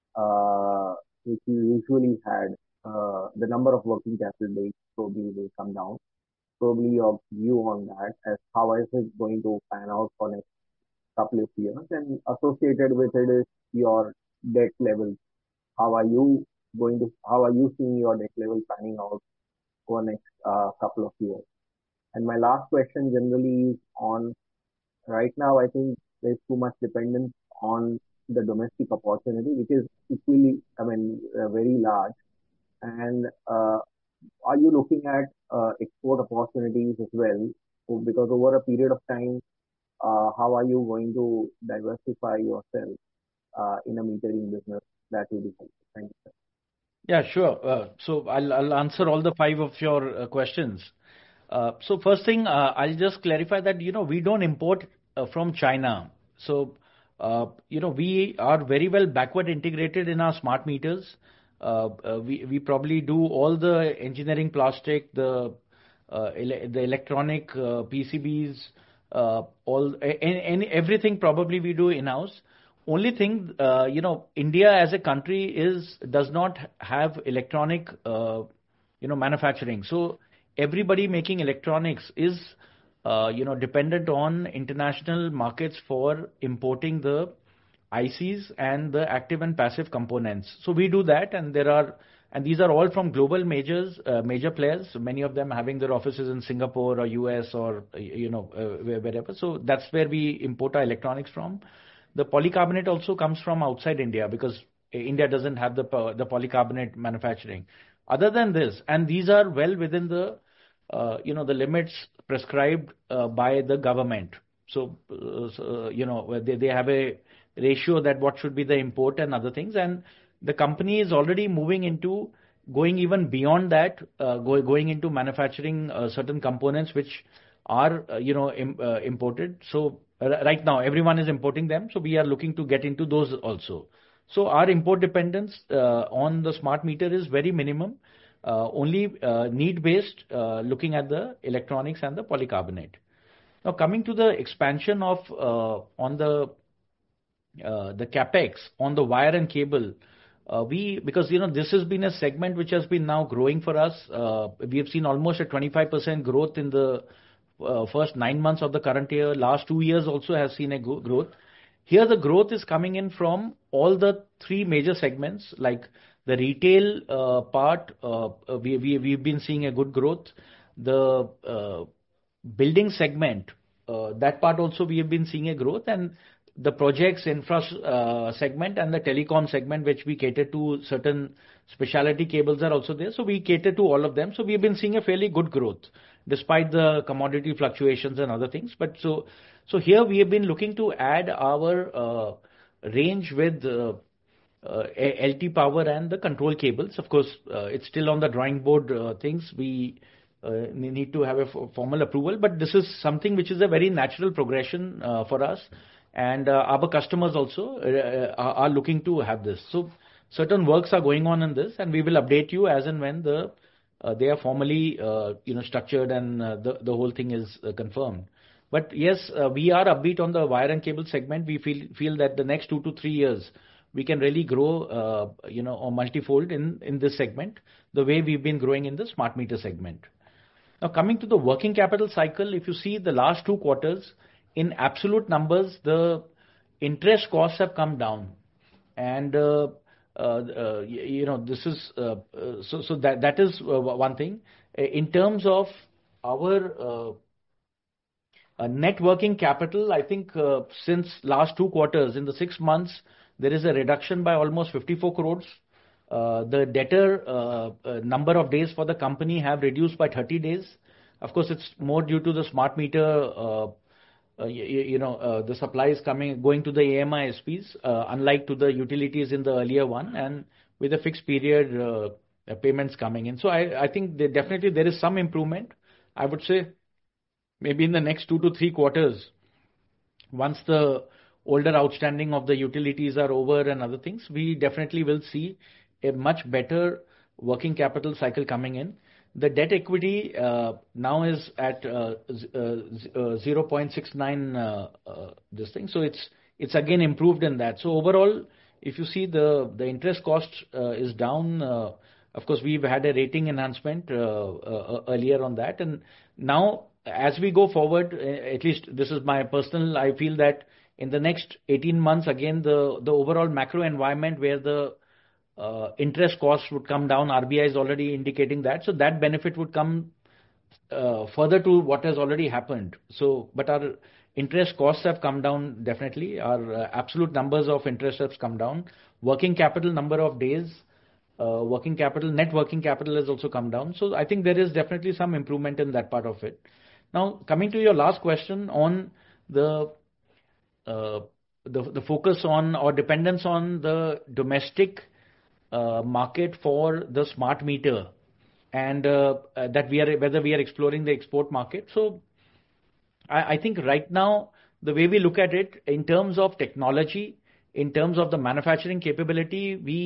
uh, which you usually had. Uh, the number of working capital days probably will come down. Probably your view on that, as how is it going to pan out for next couple of years, and associated with it is your debt level. How are you going to, how are you seeing your debt level panning out for next uh, couple of years? And my last question generally is on, right now, I think there's too much dependence on the domestic opportunity, which is equally, I mean, uh, very large. And uh, are you looking at uh, export opportunities as well? Because over a period of time, uh, how are you going to diversify yourself uh, in a metering business? That will be helpful. Thank you, sir. Yeah, sure. Uh, so I'll, I'll answer all the five of your uh, questions. Uh, so first thing, uh, I'll just clarify that, you know, we don't import uh, from China. So, uh, you know, we are very well backward integrated in our smart meters. Uh, uh, we, we probably do all the engineering plastic, the uh, ele the electronic uh, P C Bs, uh, all and, and everything probably we do in-house. Only thing, uh, you know, India as a country is does not have electronic, uh, you know, manufacturing. So everybody making electronics is, uh, you know, dependent on international markets for importing the I Cs and the active and passive components. So we do that, and there are, and these are all from global majors, uh, major players. Many of them having their offices in Singapore or U S or you know uh, wherever. So that's where we import our electronics from. The polycarbonate also comes from outside India because India doesn't have the the polycarbonate manufacturing. Other than this, and these are well within the uh, you know the limits prescribed uh, by the government. So, uh, so you know they they have a ratio that what should be the import and other things, and the company is already moving into going even beyond that, uh, go, going into manufacturing uh, certain components which are uh, you know im, uh, imported. So uh, right now everyone is importing them, so we are looking to get into those also. So our import dependence uh, on the smart meter is very minimum, uh, only uh, need based, uh, looking at the electronics and the polycarbonate. Now coming to the expansion of uh, on the Uh, the capex on the wire and cable, uh, we because you know this has been a segment which has been now growing for us. Uh, we have seen almost a twenty-five percent growth in the uh, first nine months of the current year. Last two years also has seen a growth. Here the growth is coming in from all the three major segments, like the retail uh, part. Uh, we we we've been seeing a good growth. The uh, building segment, uh, that part also we have been seeing a growth, and the projects infra uh, segment and the telecom segment, which we cater to, certain specialty cables are also there. So we cater to all of them. So we've been seeing a fairly good growth despite the commodity fluctuations and other things. But so so here we have been looking to add our uh, range with uh, uh, L T power and the control cables. Of course, uh, it's still on the drawing board uh, things. We uh, need to have a formal approval, but this is something which is a very natural progression uh, for us. And uh, our customers also uh, are looking to have this. So certain works are going on in this, and we will update you as and when the uh, they are formally uh, you know structured and uh, the the whole thing is uh, confirmed. But yes, uh, we are upbeat on the wire and cable segment. We feel feel that the next two to three years we can really grow uh, you know or multifold in in this segment the way we've been growing in the smart meter segment. Now coming to the working capital cycle, if you see the last two quarters, in absolute numbers, the interest costs have come down, and uh, uh, uh, you know this is uh, uh, so. So that that is uh, one thing. In terms of our uh, uh, net working capital, I think uh, since last two quarters, in the six months, there is a reduction by almost fifty-four crores. Uh, the debtor uh, uh, number of days for the company have reduced by thirty days. Of course, it's more due to the smart meter. Uh, Uh, you, you know, uh, the supplies coming, going to the A M I S Ps, uh, unlike to the utilities in the earlier one, and with a fixed period uh, payments coming in. So I, I think they definitely there is some improvement. I would say maybe in the next two to three quarters, once the older outstanding of the utilities are over and other things, we definitely will see a much better working capital cycle coming in. The debt equity uh, now is at uh, uh, zero point six nine uh, uh, this thing. So it's it's again improved in that. So overall, if you see the the interest cost uh, is down. Uh, of course, we've had a rating enhancement uh, uh, earlier on that, and now as we go forward, at least this is my personal. I feel that in the next eighteen months, again the the overall macro environment where the Uh, interest costs would come down. R B I is already indicating that. So that benefit would come uh, further to what has already happened. So, but our interest costs have come down definitely. Our uh, absolute numbers of interest have come down. Working capital number of days, uh, working capital, net working capital has also come down. So I think there is definitely some improvement in that part of it. Now, coming to your last question on the uh, the, the focus on or dependence on the domestic Uh, market for the smart meter, and uh, uh, that we are whether we are exploring the export market. So I, I think right now the way we look at it in terms of technology, in terms of the manufacturing capability, we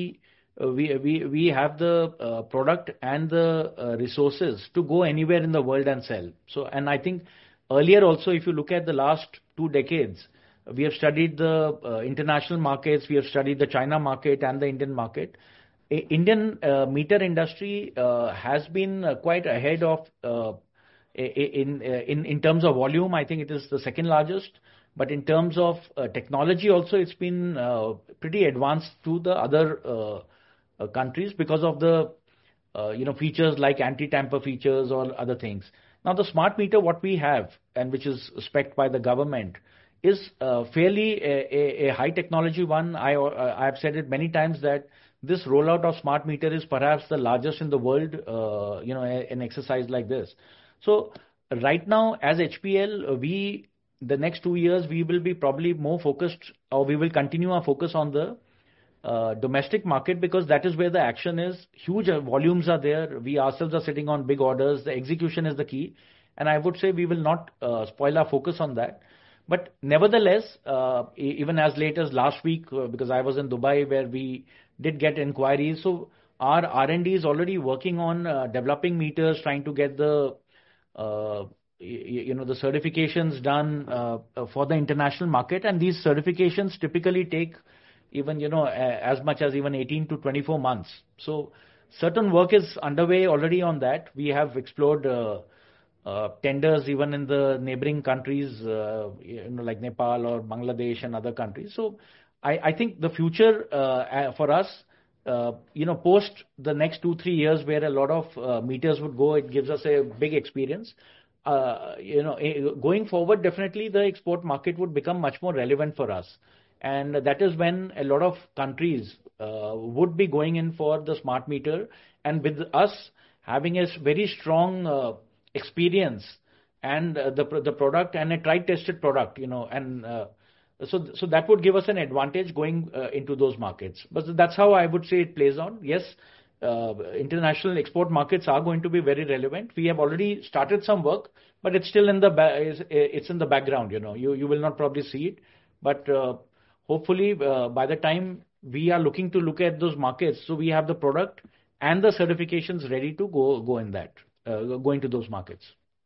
uh, we we we have the uh, product and the uh, resources to go anywhere in the world and sell. So, and I think earlier also, if you look at the last two decades, we have studied the uh, international markets, we have studied the China market and the Indian market. I- Indian uh, meter industry uh, has been uh, quite ahead of uh, i- i- in uh, in in terms of volume. I think it is the second largest, but in terms of uh, technology also, it's been uh, pretty advanced to the other uh, uh, countries because of the uh, you know features like anti-tamper features or other things. Now, the smart meter, what we have, and which is spec'd by the government, is uh, fairly a, a, a high technology one. I uh, I have said it many times that this rollout of smart meter is perhaps the largest in the world. Uh, you know, a, an exercise like this. So right now, as H P L, uh, we the next two years we will be probably more focused, or we will continue our focus on the uh, domestic market, because that is where the action is. Huge uh, volumes are there. We ourselves are sitting on big orders. The execution is the key. And I would say we will not uh, spoil our focus on that. But nevertheless, uh, e- even as late as last week, uh, because I was in Dubai where we did get inquiries. So our R and D is already working on uh, developing meters, trying to get the uh, y- you know the certifications done uh, uh, for the international market. And these certifications typically take even you know a- as much as even eighteen to twenty-four months. So certain work is underway already on that. We have explored uh, uh, tenders even in the neighboring countries, uh, you know, like Nepal or Bangladesh and other countries. So I, I think the future uh, uh, for us, uh, you know, post the next two, three years where a lot of uh, meters would go, it gives us a big experience. Uh, you know, eh, going forward, definitely the export market would become much more relevant for us. And that is when a lot of countries uh, would be going in for the smart meter. And with us having a s- very strong uh, experience and uh, the pro- the product and a tried tested product, you know, and uh, so so that would give us an advantage going uh, into those markets. But that's how I would say it plays on. Yes, uh, international export markets are going to be very relevant. We have already started some work, but it's still in the ba- is- it's in the background. You know, you you will not probably see it, but uh, hopefully uh, by the time we are looking to look at those markets, so we have the product and the certifications ready to go go in that uh, go into those markets.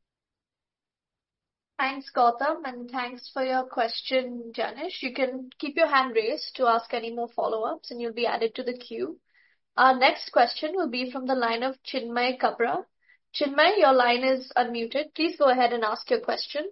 Thanks, Gautam, and thanks for your question, Janish. You can keep your hand raised to ask any more follow-ups, and you'll be added to the queue. Our next question will be from the line of Chinmay Kabra. Chinmay, your line is unmuted. Please go ahead and ask your question.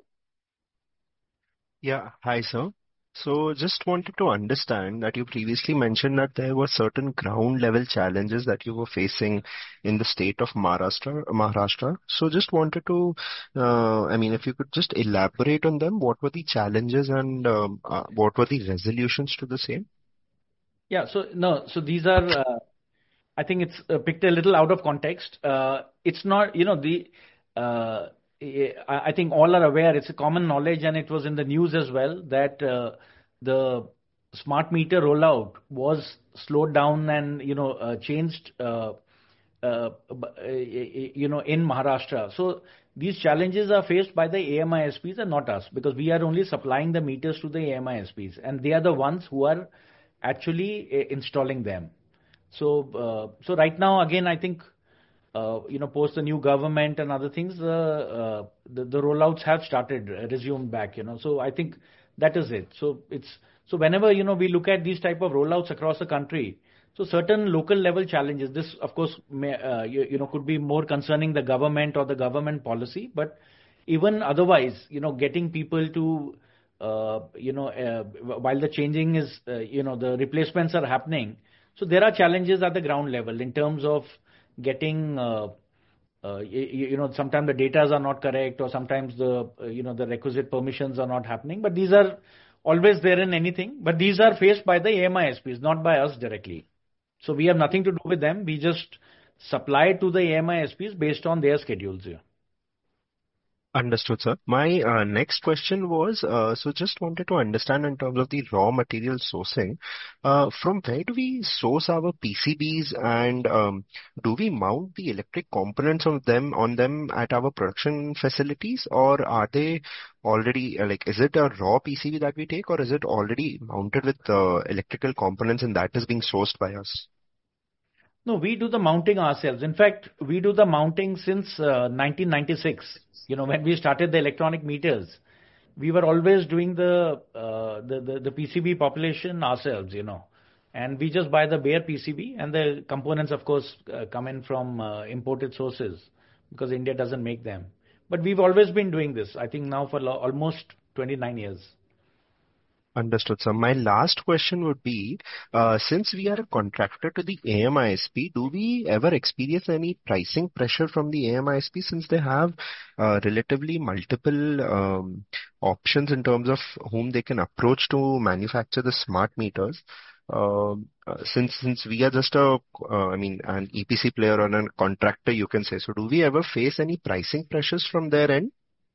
Yeah, hi, sir. So just wanted to understand that you previously mentioned that there were certain ground level challenges that you were facing in the state of Maharashtra. Maharashtra. So just wanted to, uh, I mean, if you could just elaborate on them, what were the challenges and um, uh, what were the resolutions to the same? Yeah, so no, so these are, uh, I think it's uh, picked a little out of context. Uh, it's not, you know, the, uh, I I think all are aware, it's a common knowledge, and it was in the news as well, that uh, the smart meter rollout was slowed down and, you know, uh, changed, uh, uh, b- uh, you know, in Maharashtra. So these challenges are faced by the A M I S Ps and not us, because we are only supplying the meters to the A M I S Ps, and they are the ones who are actually uh, installing them. So, uh, so right now, again, I think, uh, you know, post the new government and other things, uh, uh, the, the rollouts have started, uh, resumed back, you know. So I think that is it. So it's, so whenever, you know, we look at these type of rollouts across the country, so certain local level challenges, this of course, may, uh, you, you know, could be more concerning the government or the government policy, but even otherwise, you know, getting people to, uh, you know, uh, while the changing is, uh, you know, the replacements are happening. So there are challenges at the ground level in terms of getting, uh, uh, you, you know, sometimes the data are not correct, or sometimes the, uh, you know, the requisite permissions are not happening. But these are always there in anything. But these are faced by the A M I S Ps, not by us directly. So we have nothing to do with them. We just supply to the A M I S Ps based on their schedules here. Understood, sir. My uh, next question was, uh, so just wanted to understand in terms of the raw material sourcing, uh, from where do we source our P C Bs, and um, do we mount the electric components of them on them at our production facilities, or are they already, uh, like, is it a raw P C B that we take, or is it already mounted with uh, electrical components and that is being sourced by us? No, we do the mounting ourselves. In fact, we do the mounting since uh, nineteen ninety-six. You know, when we started the electronic meters, we were always doing the, uh, the, the, the P C B population ourselves, you know. And we just buy the bare P C B, and the components, of course, uh, come in from uh, imported sources because India doesn't make them. But we've always been doing this, I think now for lo- almost twenty-nine years. Understood, sir. My last question would be, uh, since we are a contractor to the A M I S P, do we ever experience any pricing pressure from the A M I S P since they have uh, relatively multiple um, options in terms of whom they can approach to manufacture the smart meters? Uh, uh, since since we are just a, uh, I mean, an E P C player or a contractor, you can say. So, do we ever face any pricing pressures from their end?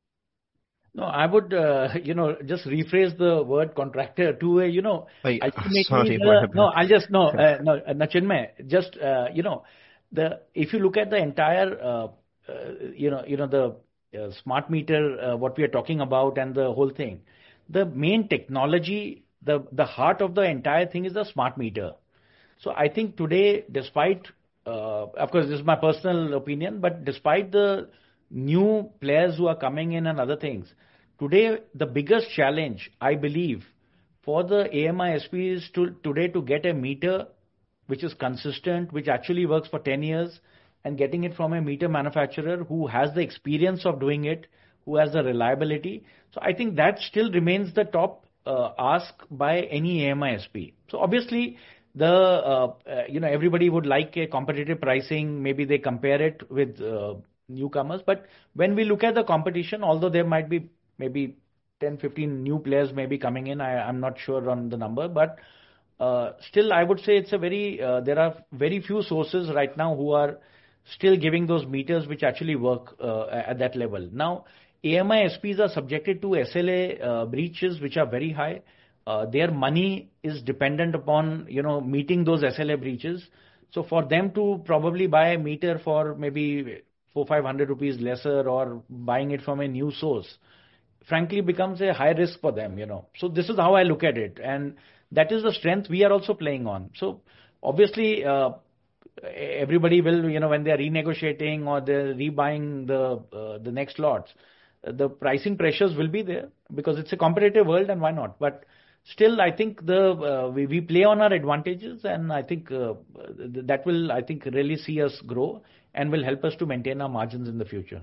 No, I would, uh, you know, just rephrase the word contractor to a, you know, I, I uh, make sorry, me my the, bad. no, I'll just, no, uh, no, uh, Chinmay, just, uh, you know, the, if you look at the entire, uh, uh, you know, you know, the uh, smart meter, uh, what we are talking about and the whole thing, the main technology, the, the heart of the entire thing is the smart meter. So I think today, despite, uh, of course, this is my personal opinion, but despite the new players who are coming in and other things, today the biggest challenge, I believe, for the A M I S P is to today to get a meter which is consistent, which actually works for ten years, and getting it from a meter manufacturer who has the experience of doing it, who has the reliability. So I think that still remains the top uh, ask by any A M I S P. So obviously, the uh, uh, you know everybody would like a competitive pricing. Maybe they compare it with uh, newcomers. But when we look at the competition, although there might be maybe ten, fifteen new players maybe coming in, I, I'm not sure on the number, but uh, still I would say it's a very, uh, there are very few sources right now who are still giving those meters which actually work uh, at that level. Now, A M I S Ps are subjected to S L A uh, breaches which are very high. Uh, their money is dependent upon, you know, meeting those S L A breaches. So for them to probably buy a meter for maybe four, five hundred rupees lesser or buying it from a new source, frankly becomes a high risk for them, you know. So this is how I look at it. And that is the strength we are also playing on. So obviously, uh, everybody will, you know, when they're renegotiating or they're rebuying the uh, the next lots, uh, the pricing pressures will be there because it's a competitive world and why not? But still, I think the uh, we, we play on our advantages and I think uh, that will, I think, really see us grow and will help us to maintain our margins in the future.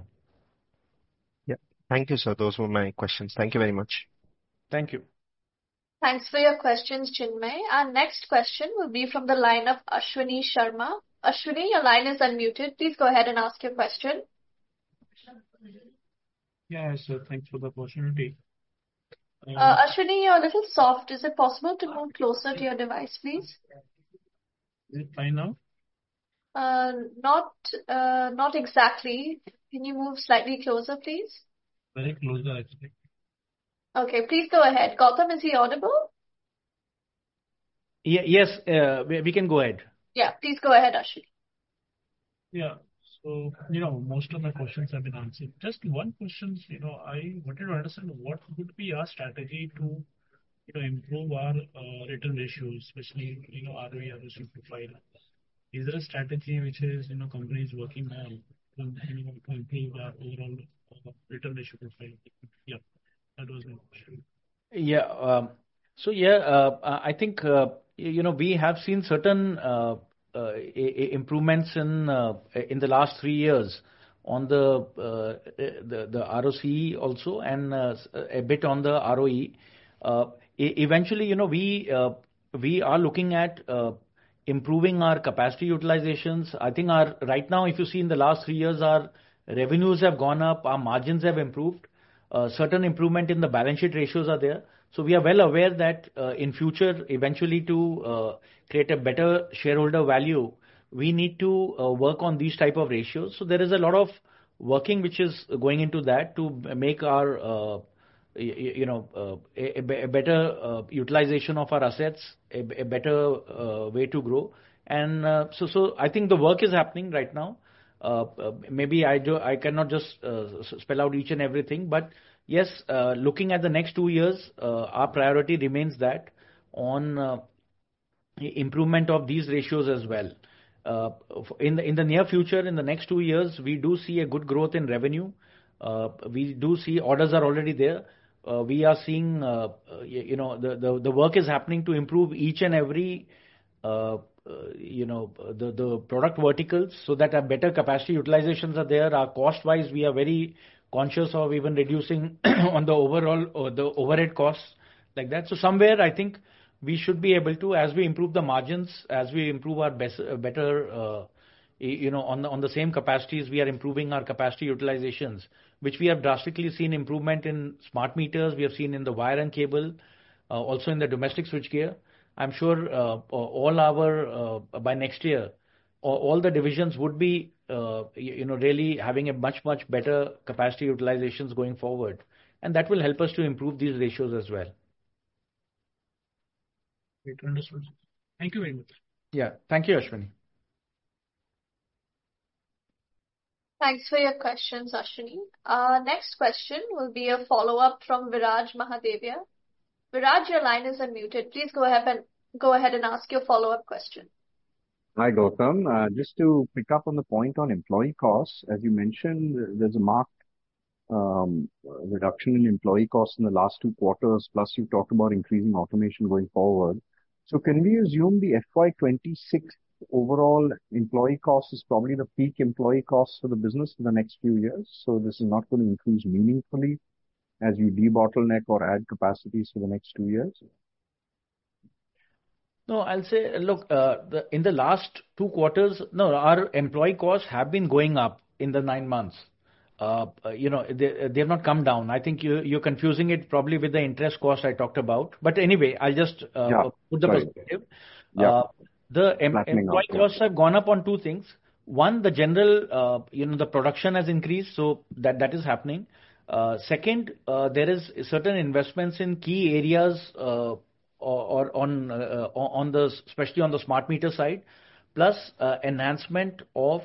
Yeah. Thank you, sir. Those were my questions. Thank you very much. Thank you. Thanks for your questions, Chinmay. Our next question will be from the line of Ashwini Sharma. Ashwini, your line is unmuted. Please go ahead and ask your question. Yeah, sir. Thanks for the opportunity. Uh, uh, Ashwini, you're a little soft. Is it possible to move closer to your device, please? Is it fine now? Uh, not, uh, not exactly. Can you move slightly closer, please? Very closer, actually. Okay, please go ahead. Gautam, is he audible? Yeah, yes, uh, we, we can go ahead. Yeah, please go ahead, Ashwini. Yeah. So, you know, most of my questions have been answered. Just one question, you know, I wanted to understand what would be our strategy to, you know, improve our uh, return ratios, especially, you know, R O E, R O C profile. Is there a strategy which is, you know, companies working on to, you know, to improve our overall uh, return ratio profile? Yeah, that was my question. Yeah. Um, so yeah, uh, I think uh, you know we have seen certain uh, uh, improvements in uh, in the last three years on the uh, the, the R O C E also and uh, a bit on the R O E. Uh, eventually, you know, we uh, we are looking at uh, improving our capacity utilizations. I think our right now, if you see in the last three years, our revenues have gone up, our margins have improved. Uh, certain improvement in the balance sheet ratios are there. So we are well aware that uh, in future, eventually to uh, create a better shareholder value, we need to uh, work on these type of ratios. So there is a lot of working which is going into that to make our, uh, you, you know, uh, a, a better uh, utilization of our assets, a, a better uh, way to grow. And uh, so, so I think the work is happening right now. Uh, maybe I do, I cannot just uh, spell out each and everything, but yes, uh, looking at the next two years, uh, our priority remains that on uh, improvement of these ratios as well. in the in the near future, in the next two years, we do see a good growth in revenue. We do see orders are already there. We are seeing, you know, the the the work is happening to improve each and every, you know, the the product verticals so that our better capacity utilizations are there. Our cost-wise, we are very conscious of even reducing on the overall or the overhead costs like that. So somewhere, I think we should be able to, as we improve the margins, as we improve our best, better, uh, you know, on the on the same capacities, we are improving our capacity utilizations, which we have drastically seen improvement in smart meters. We have seen in the wire and cable, uh, also in the domestic switchgear. I'm sure uh, all our uh, by next year, all the divisions would be, uh, you know, really having a much much better capacity utilizations going forward, and that will help us to improve these ratios as well. Great, understood. Thank you very much. Yeah, thank you, Ashwini. Thanks for your questions, Ashwini. Our next question will be a follow-up from Viraj Mahadevia. Viraj, your line is unmuted. Please go ahead and go ahead and ask your follow-up question. Hi, Gautam. Uh, just to pick up on the point on employee costs, as you mentioned, there's a marked um, reduction in employee costs in the last two quarters. Plus, you talked about increasing automation going forward. So, can we assume the F Y twenty-six overall employee cost is probably the peak employee cost for the business for the next few years? So, this is not going to increase meaningfully as you debottleneck or add capacities for the next two years? No, I'll say, look, uh, the, in the last two quarters, no, our employee costs have been going up in the nine months. Uh, you know, they, they have not come down. I think you, you're confusing it probably with the interest cost I talked about. But anyway, I'll just uh, yeah, put the sorry. perspective. Yeah. Uh, the em employee out, costs yeah. have gone up on two things. One, the general, uh, you know, the production has increased, so that, that is happening. Uh, second, uh, there is certain investments in key areas uh, or, or on uh, on the especially on the smart meter side, plus uh, enhancement of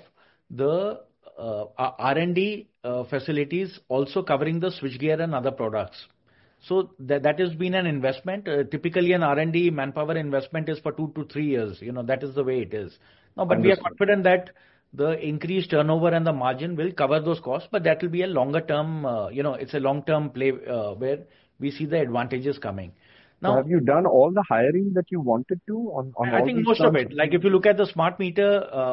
the uh, R and D uh, facilities also covering the switchgear and other products. So that that has been an investment. Uh, typically, an R and D manpower investment is for two to three years. You know, that is the way it is. No, but Understood. We are confident that the increased turnover and the margin will cover those costs, but that will be a longer term, uh, you know, it's a long term play uh, where we see the advantages coming. Now, so have you done all the hiring that you wanted to on, on I all think these most fronts? of it. Like if you look at the smart meter, uh,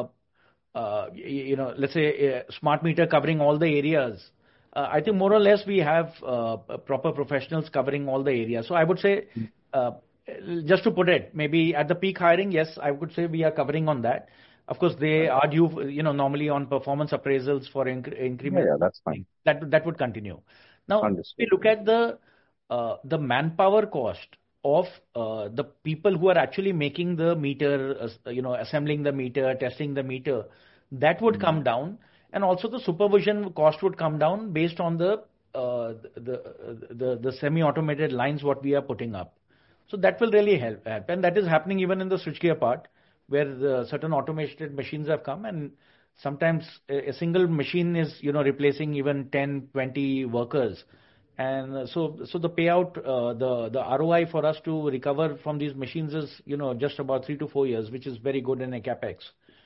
uh, you, you know, let's say a smart meter covering all the areas, uh, I think more or less we have uh, proper professionals covering all the areas. So I would say, uh, just to put it, maybe at the peak hiring, yes, I would say we are covering on that. Of course, they are due, you know, normally on performance appraisals for incre increment. Yeah, yeah, that's fine. That that would continue. Now, Understood. if we look at the uh, the manpower cost of uh, the people who are actually making the meter, uh, you know, assembling the meter, testing the meter, that would mm-hmm. come down, and also the supervision cost would come down based on the uh, the the the semi-automated lines what we are putting up. So that will really help, and that is happening even in the switchgear part, where the certain automated machines have come, and sometimes a, a single machine is, you know, replacing even ten, twenty workers. And so, so the payout, uh, the, the R O I for us to recover from these machines is, you know, just about three to four years, which is very good in a capex.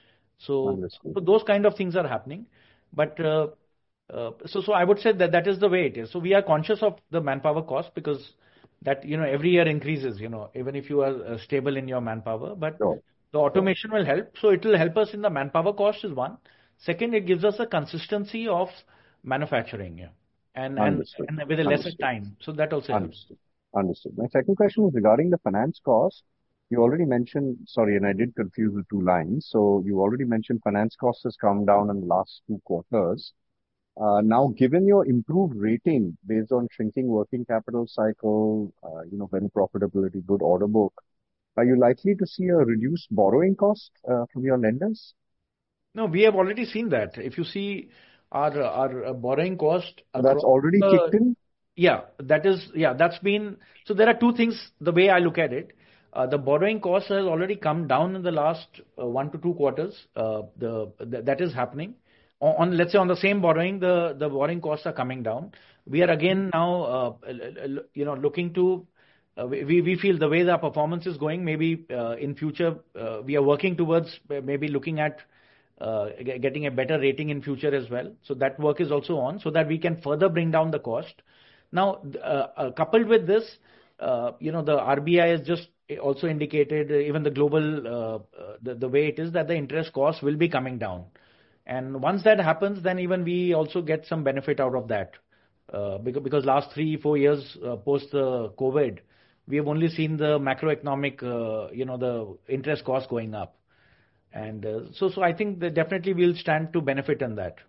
So, so those kind of things are happening. But, uh, uh, so, so I would say that that is the way it is. So we are conscious of the manpower cost because that, you know, every year increases, you know, even if you are uh, stable in your manpower, but sure. The automation will help. So it will help us in the manpower cost is one. Second, it gives us a consistency of manufacturing, yeah, and, and, and with a lesser Understood. time. So that also Understood. helps. Understood. My second question was regarding the finance cost. You already mentioned, sorry, and I did confuse the two lines. So you already mentioned finance cost has come down in the last two quarters. Uh, now, given your improved rating based on shrinking working capital cycle, uh, you know, better profitability, good order book, are you likely to see a reduced borrowing cost uh, from your lenders? No, we have already seen that. If you see our our borrowing cost, that's already the, kicked in. Yeah, that is yeah, that's been. So there are two things. The way I look at it, uh, the borrowing cost has already come down in the last uh, one to two quarters. Uh, the, the that is happening. On, on let's say on the same borrowing, the the borrowing costs are coming down. We are again now, uh, you know, looking to. we we feel the way our performance is going, maybe in future we are working towards maybe looking at getting a better rating in future as well. So that work is also on, so that we can further bring down the cost. Now, coupled with this, you know, the R B I has just also indicated, even the global the the way it is, that the interest cost will be coming down. And once that happens, then even we also get some benefit out of that. Because because last three, four years post the COVID, we have only seen the macroeconomic, you know, the interest cost going up. And so so I think that definitely we'll stand to benefit in that.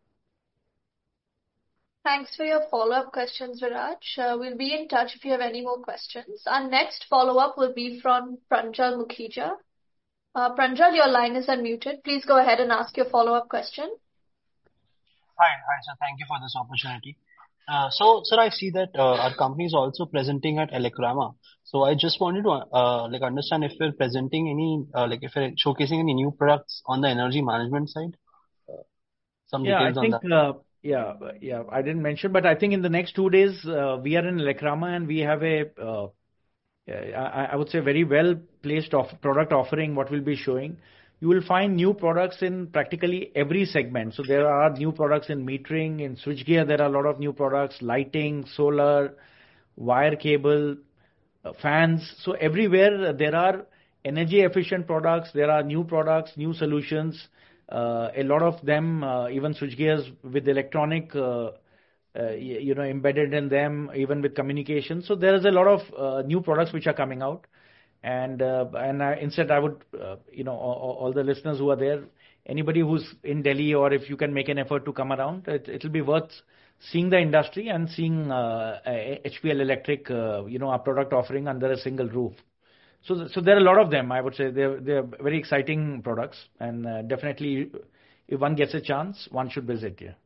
Thanks for your follow-up questions, Viraj. Uh, we'll be in touch if you have any more questions. Our next follow-up will be from Pranjal Mukhija. Uh, Pranjal, your line is unmuted. Please go ahead and ask your follow-up question. Hi, hi, sir. Thank you for this opportunity. Uh, so, sir, I see that uh, our company is also presenting at Elecrama. So, I just wanted to uh, like understand if we're presenting any, uh, like if we're showcasing any new products on the energy management side. Uh, some yeah, details I think, on that. Uh, yeah, yeah, I didn't mention, but I think in the next two days uh, we are in Elecrama and we have a, uh, I, I would say, very well placed off product offering. What we'll be showing. You will find new products in practically every segment. So there are new products in metering, in switchgear. There are a lot of new products, lighting, solar, wire cable, uh, fans. So everywhere there are energy efficient products. There are new products, new solutions. Uh, a lot of them, uh, even switchgears with electronic, uh, uh, you know, embedded in them, even with communication. So there is a lot of uh, new products which are coming out. And uh, and I, instead, I would, uh, you know, all, all the listeners who are there, anybody who's in Delhi, or if you can make an effort to come around, it, it'll be worth seeing the industry and seeing uh, H P L Electric, uh, you know, our product offering under a single roof. So, so there are a lot of them. I would say they're they're very exciting products, and uh, definitely, if one gets a chance, one should visit here.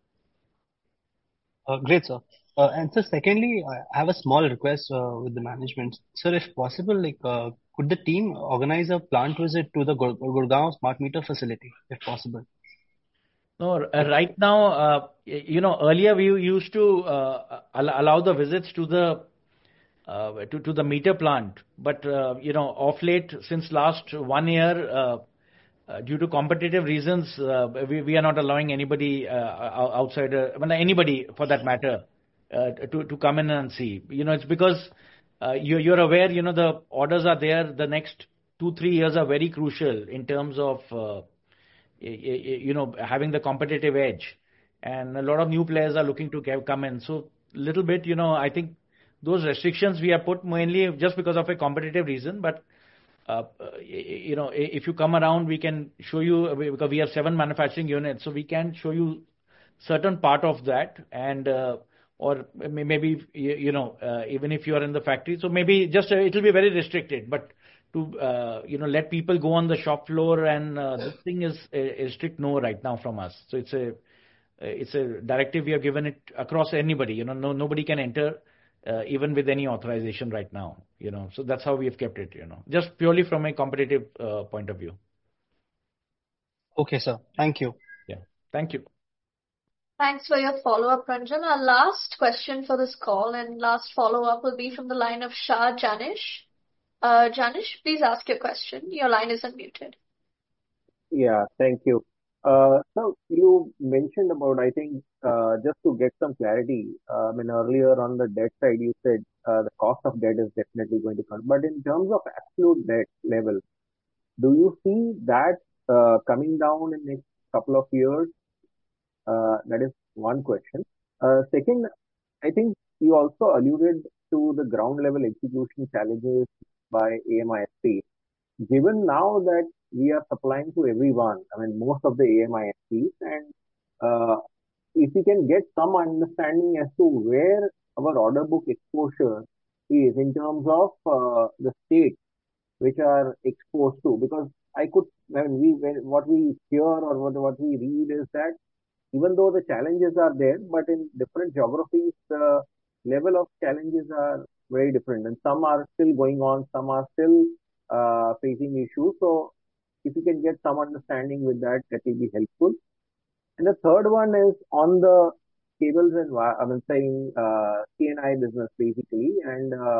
Uh, great, sir. Uh, and so secondly, I have a small request uh, with the management. Sir, if possible, like, uh, could the team organize a plant visit to the Gur- Gurgaon smart meter facility, if possible? No, uh, right now, uh, you know, earlier we used to uh, allow the visits to the uh, to to the meter plant, but uh, you know, off late, since last one year, uh, uh, due to competitive reasons, uh, we we are not allowing anybody uh, outside, uh, well, anybody for that matter, uh, to to come in and see. You know, it's because uh, you you're aware, you know, the orders are there. The next two three years are very crucial in terms of uh, you know, having the competitive edge, and a lot of new players are looking to come in. So little bit, you know, I think those restrictions we have put mainly just because of a competitive reason. But uh, you know, if you come around, we can show you, because we have seven manufacturing units, so we can show you certain part of that, and uh, or maybe you know, uh, even if you are in the factory, so maybe just uh, it will be very restricted, but to uh, you know, let people go on the shop floor, and uh, this thing is a, a strict no right now from us. So it's a it's a directive we have given it across anybody. You know, no nobody can enter uh, even with any authorization right now. You know, so that's how we have kept it. You know, just purely from a competitive uh, point of view. Okay, sir. Thank you. Yeah. Thank you. Thanks for your follow-up, Pranjal. Our last question for this call and last follow-up will be from the line of Shah Janish. Uh, Janish, please ask your question. Your line is unmuted. Yeah, thank you. Uh, so you mentioned about, I think, uh, just to get some clarity, uh, I mean, earlier on the debt side, you said uh, the cost of debt is definitely going to come. But in terms of absolute debt level, do you see that uh, coming down in the next couple of years? Uh, that is one question. Uh, second, I think you also alluded to the ground level execution challenges by A M I S P. Given now that we are supplying to everyone, I mean, most of the A M I S Ps, and uh, if we can get some understanding as to where our order book exposure is in terms of uh, the states which are exposed to, because I could, I mean, we, when, what we hear or what, what we read is that even though the challenges are there, but in different geographies, the level of challenges are very different, and some are still going on, some are still uh, facing issues. So if you can get some understanding with that, that will be helpful. And the third one is on the cables and, I mean, saying uh, C N I business basically, and uh,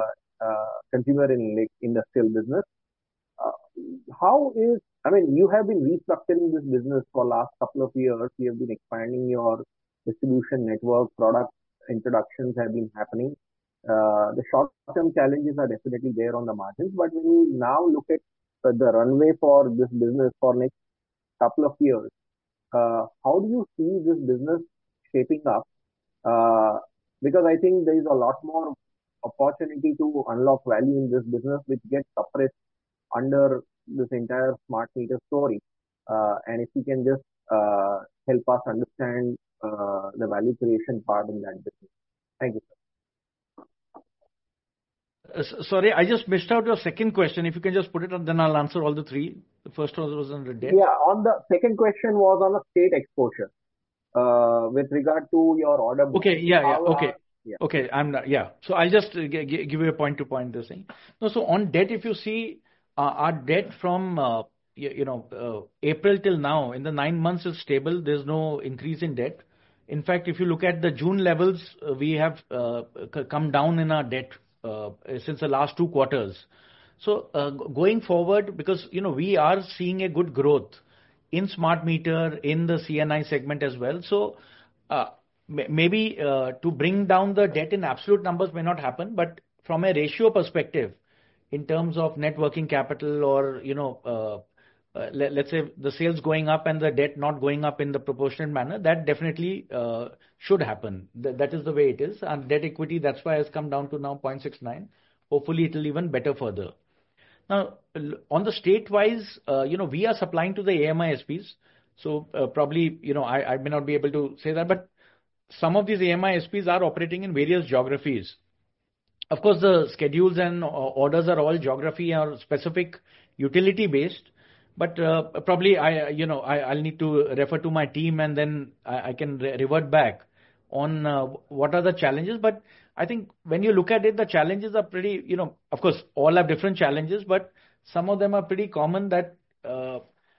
uh, consumer and like industrial business. Uh, how is, I mean, you have been restructuring this business for last couple of years. You have been expanding your distribution network, product introductions have been happening. Uh, the short-term challenges are definitely there on the margins, but when you now look at uh, the runway for this business for next couple of years, uh, how do you see this business shaping up? Uh, because I think there is a lot more opportunity to unlock value in this business, which gets suppressed under this entire smart meter story. Uh, and if you can just uh, help us understand uh, the value creation part in that business. Thank you, sir. Uh, sorry, I just missed out your second question. If you can just put it on, then I'll answer all the three. The first one was on the debt. Yeah, on the second question was on the state exposure. Uh, with regard to your order book. Okay, yeah, yeah, okay. Are, yeah. Okay, I'm not, yeah. So I'll just uh, g- give you a point to point this thing. No, so on debt, if you see uh, our debt from, uh, you, you know, uh, April till now, in the nine months is stable. There's no increase in debt. In fact, if you look at the June levels, uh, we have uh, c- come down in our debt uh, since the last two quarters. So uh, going forward, because, you know, we are seeing a good growth in smart meter, in the C N I segment as well. So uh, maybe uh, to bring down the debt in absolute numbers may not happen, but from a ratio perspective, in terms of net working capital or, you know, uh, uh, let, let's say the sales going up and the debt not going up in the proportionate manner, that definitely uh, should happen. Th- that is the way it is. And debt equity, that's why has come down to now zero point six nine. Hopefully it will even better further. Now, on the state-wise, uh, you know, we are supplying to the A M I S Ps. So uh, probably, you know, I, I may not be able to say that, but some of these A M I S Ps are operating in various geographies. Of course, the schedules and uh, orders are all geography or specific utility-based. But uh, probably, I, you know, I, I'll need to refer to my team and then I, I can re- revert back on uh, what are the challenges. But I think when you look at it, the challenges are pretty, you know, of course, all have different challenges, but some of them are pretty common that, uh,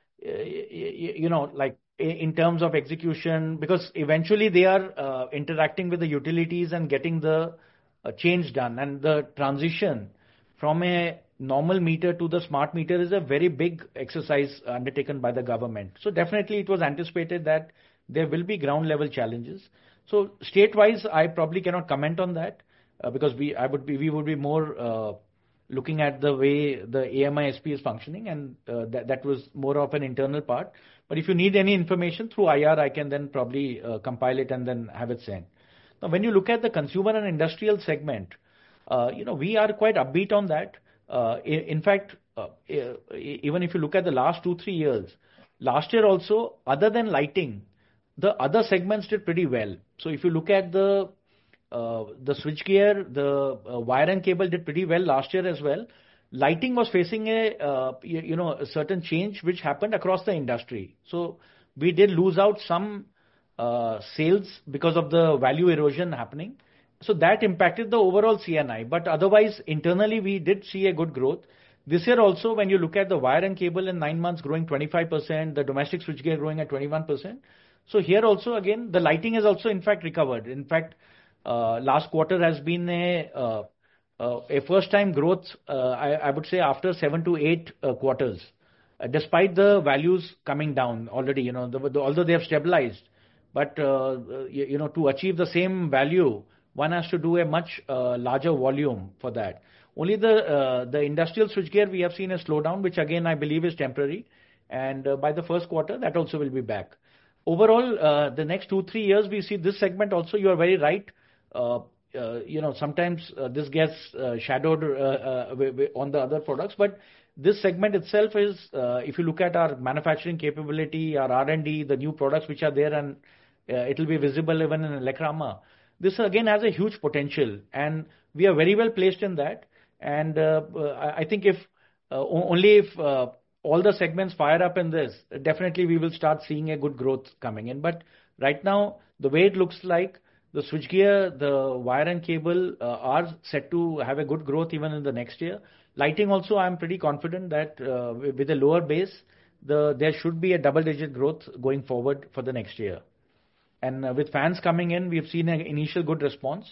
you know, like in terms of execution, because eventually they are uh, interacting with the utilities and getting the uh, change done. And the transition from a normal meter to the smart meter is a very big exercise undertaken by the government. So definitely it was anticipated that there will be ground level challenges. So state-wise, I probably cannot comment on that uh, because we I would be we would be more uh, looking at the way the A M I S P is functioning, and uh, that that was more of an internal part. But if you need any information through I R, I can then probably uh, compile it and then have it sent. Now, when you look at the consumer and industrial segment, uh, you know we are quite upbeat on that. Uh, in, in fact, uh, even if you look at the last two three years, last year also, other than lighting, the other segments did pretty well. So if you look at the uh, the switchgear, the uh, wire and cable did pretty well last year as well. Lighting was facing a uh, you, you know a certain change which happened across the industry. So we did lose out some uh, sales because of the value erosion happening. So that impacted the overall C N I. But otherwise, internally we did see a good growth. This year also, when you look at the wire and cable in nine months growing twenty-five percent, the domestic switchgear growing at twenty-one percent. So here also, again, the lighting has also, in fact, recovered. In fact, uh, last quarter has been a uh, uh, a first-time growth, uh, I, I would say, after seven to eight uh, quarters, uh, despite the values coming down already. You know, the, the, although they have stabilized, but uh, you, you know, to achieve the same value, one has to do a much uh, larger volume for that. Only the uh, the industrial switchgear we have seen a slowdown, which again I believe is temporary, and uh, by the first quarter that also will be back. Overall, uh, the next two, three years, we see this segment also, you are very right. Uh, uh, you know, sometimes uh, this gets uh, shadowed uh, uh, on the other products, but this segment itself is, uh, if you look at our manufacturing capability, our R and D, the new products which are there, and uh, it will be visible even in Elecrama. This again has a huge potential, and we are very well placed in that. And uh, I think if uh, only if uh, all the segments fire up in this, definitely we will start seeing a good growth coming in. But right now, the way it looks like, the switchgear, the wire and cable uh, are set to have a good growth even in the next year. Lighting also, I'm pretty confident that uh, with a lower base, the there should be a double-digit growth going forward for the next year. And uh, with fans coming in, we've seen an initial good response.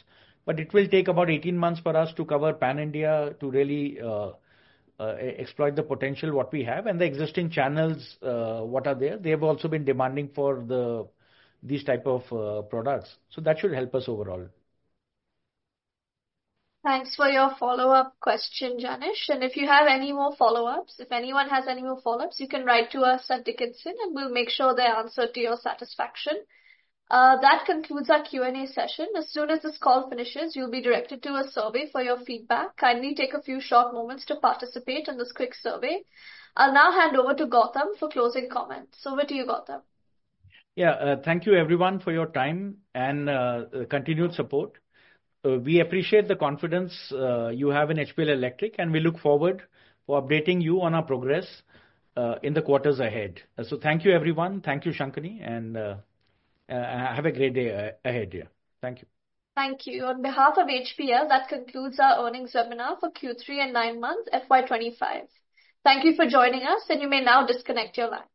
but it will take about eighteen months for us to cover pan-India to really exploit the potential what we have, and the existing channels what are there. They have also been demanding for these type of products. So that should help us overall. Thanks for your follow-up question, Janish. And if you have any more follow-ups, if anyone has any more follow-ups, you can write to us at Dickenson and we'll make sure they're answered to your satisfaction. Uh, that concludes our Q and A session. As soon as this call finishes, you'll be directed to a survey for your feedback. Kindly take a few short moments to participate in this quick survey. I'll now hand over to Gautam for closing comments. Over to you, Gautam. Yeah, uh, thank you everyone for your time and uh, continued support. Uh, we appreciate the confidence uh, you have in H P L Electric, and we look forward for updating you on our progress uh, in the quarters ahead. Uh, so thank you everyone. Thank you, Shankani, and uh, uh, have a great day ahead. Yeah. Thank you. Thank you. On behalf of H P L, that concludes our earnings webinar for Q three and nine months F Y twenty-five. Thank you for joining us, and you may now disconnect your line.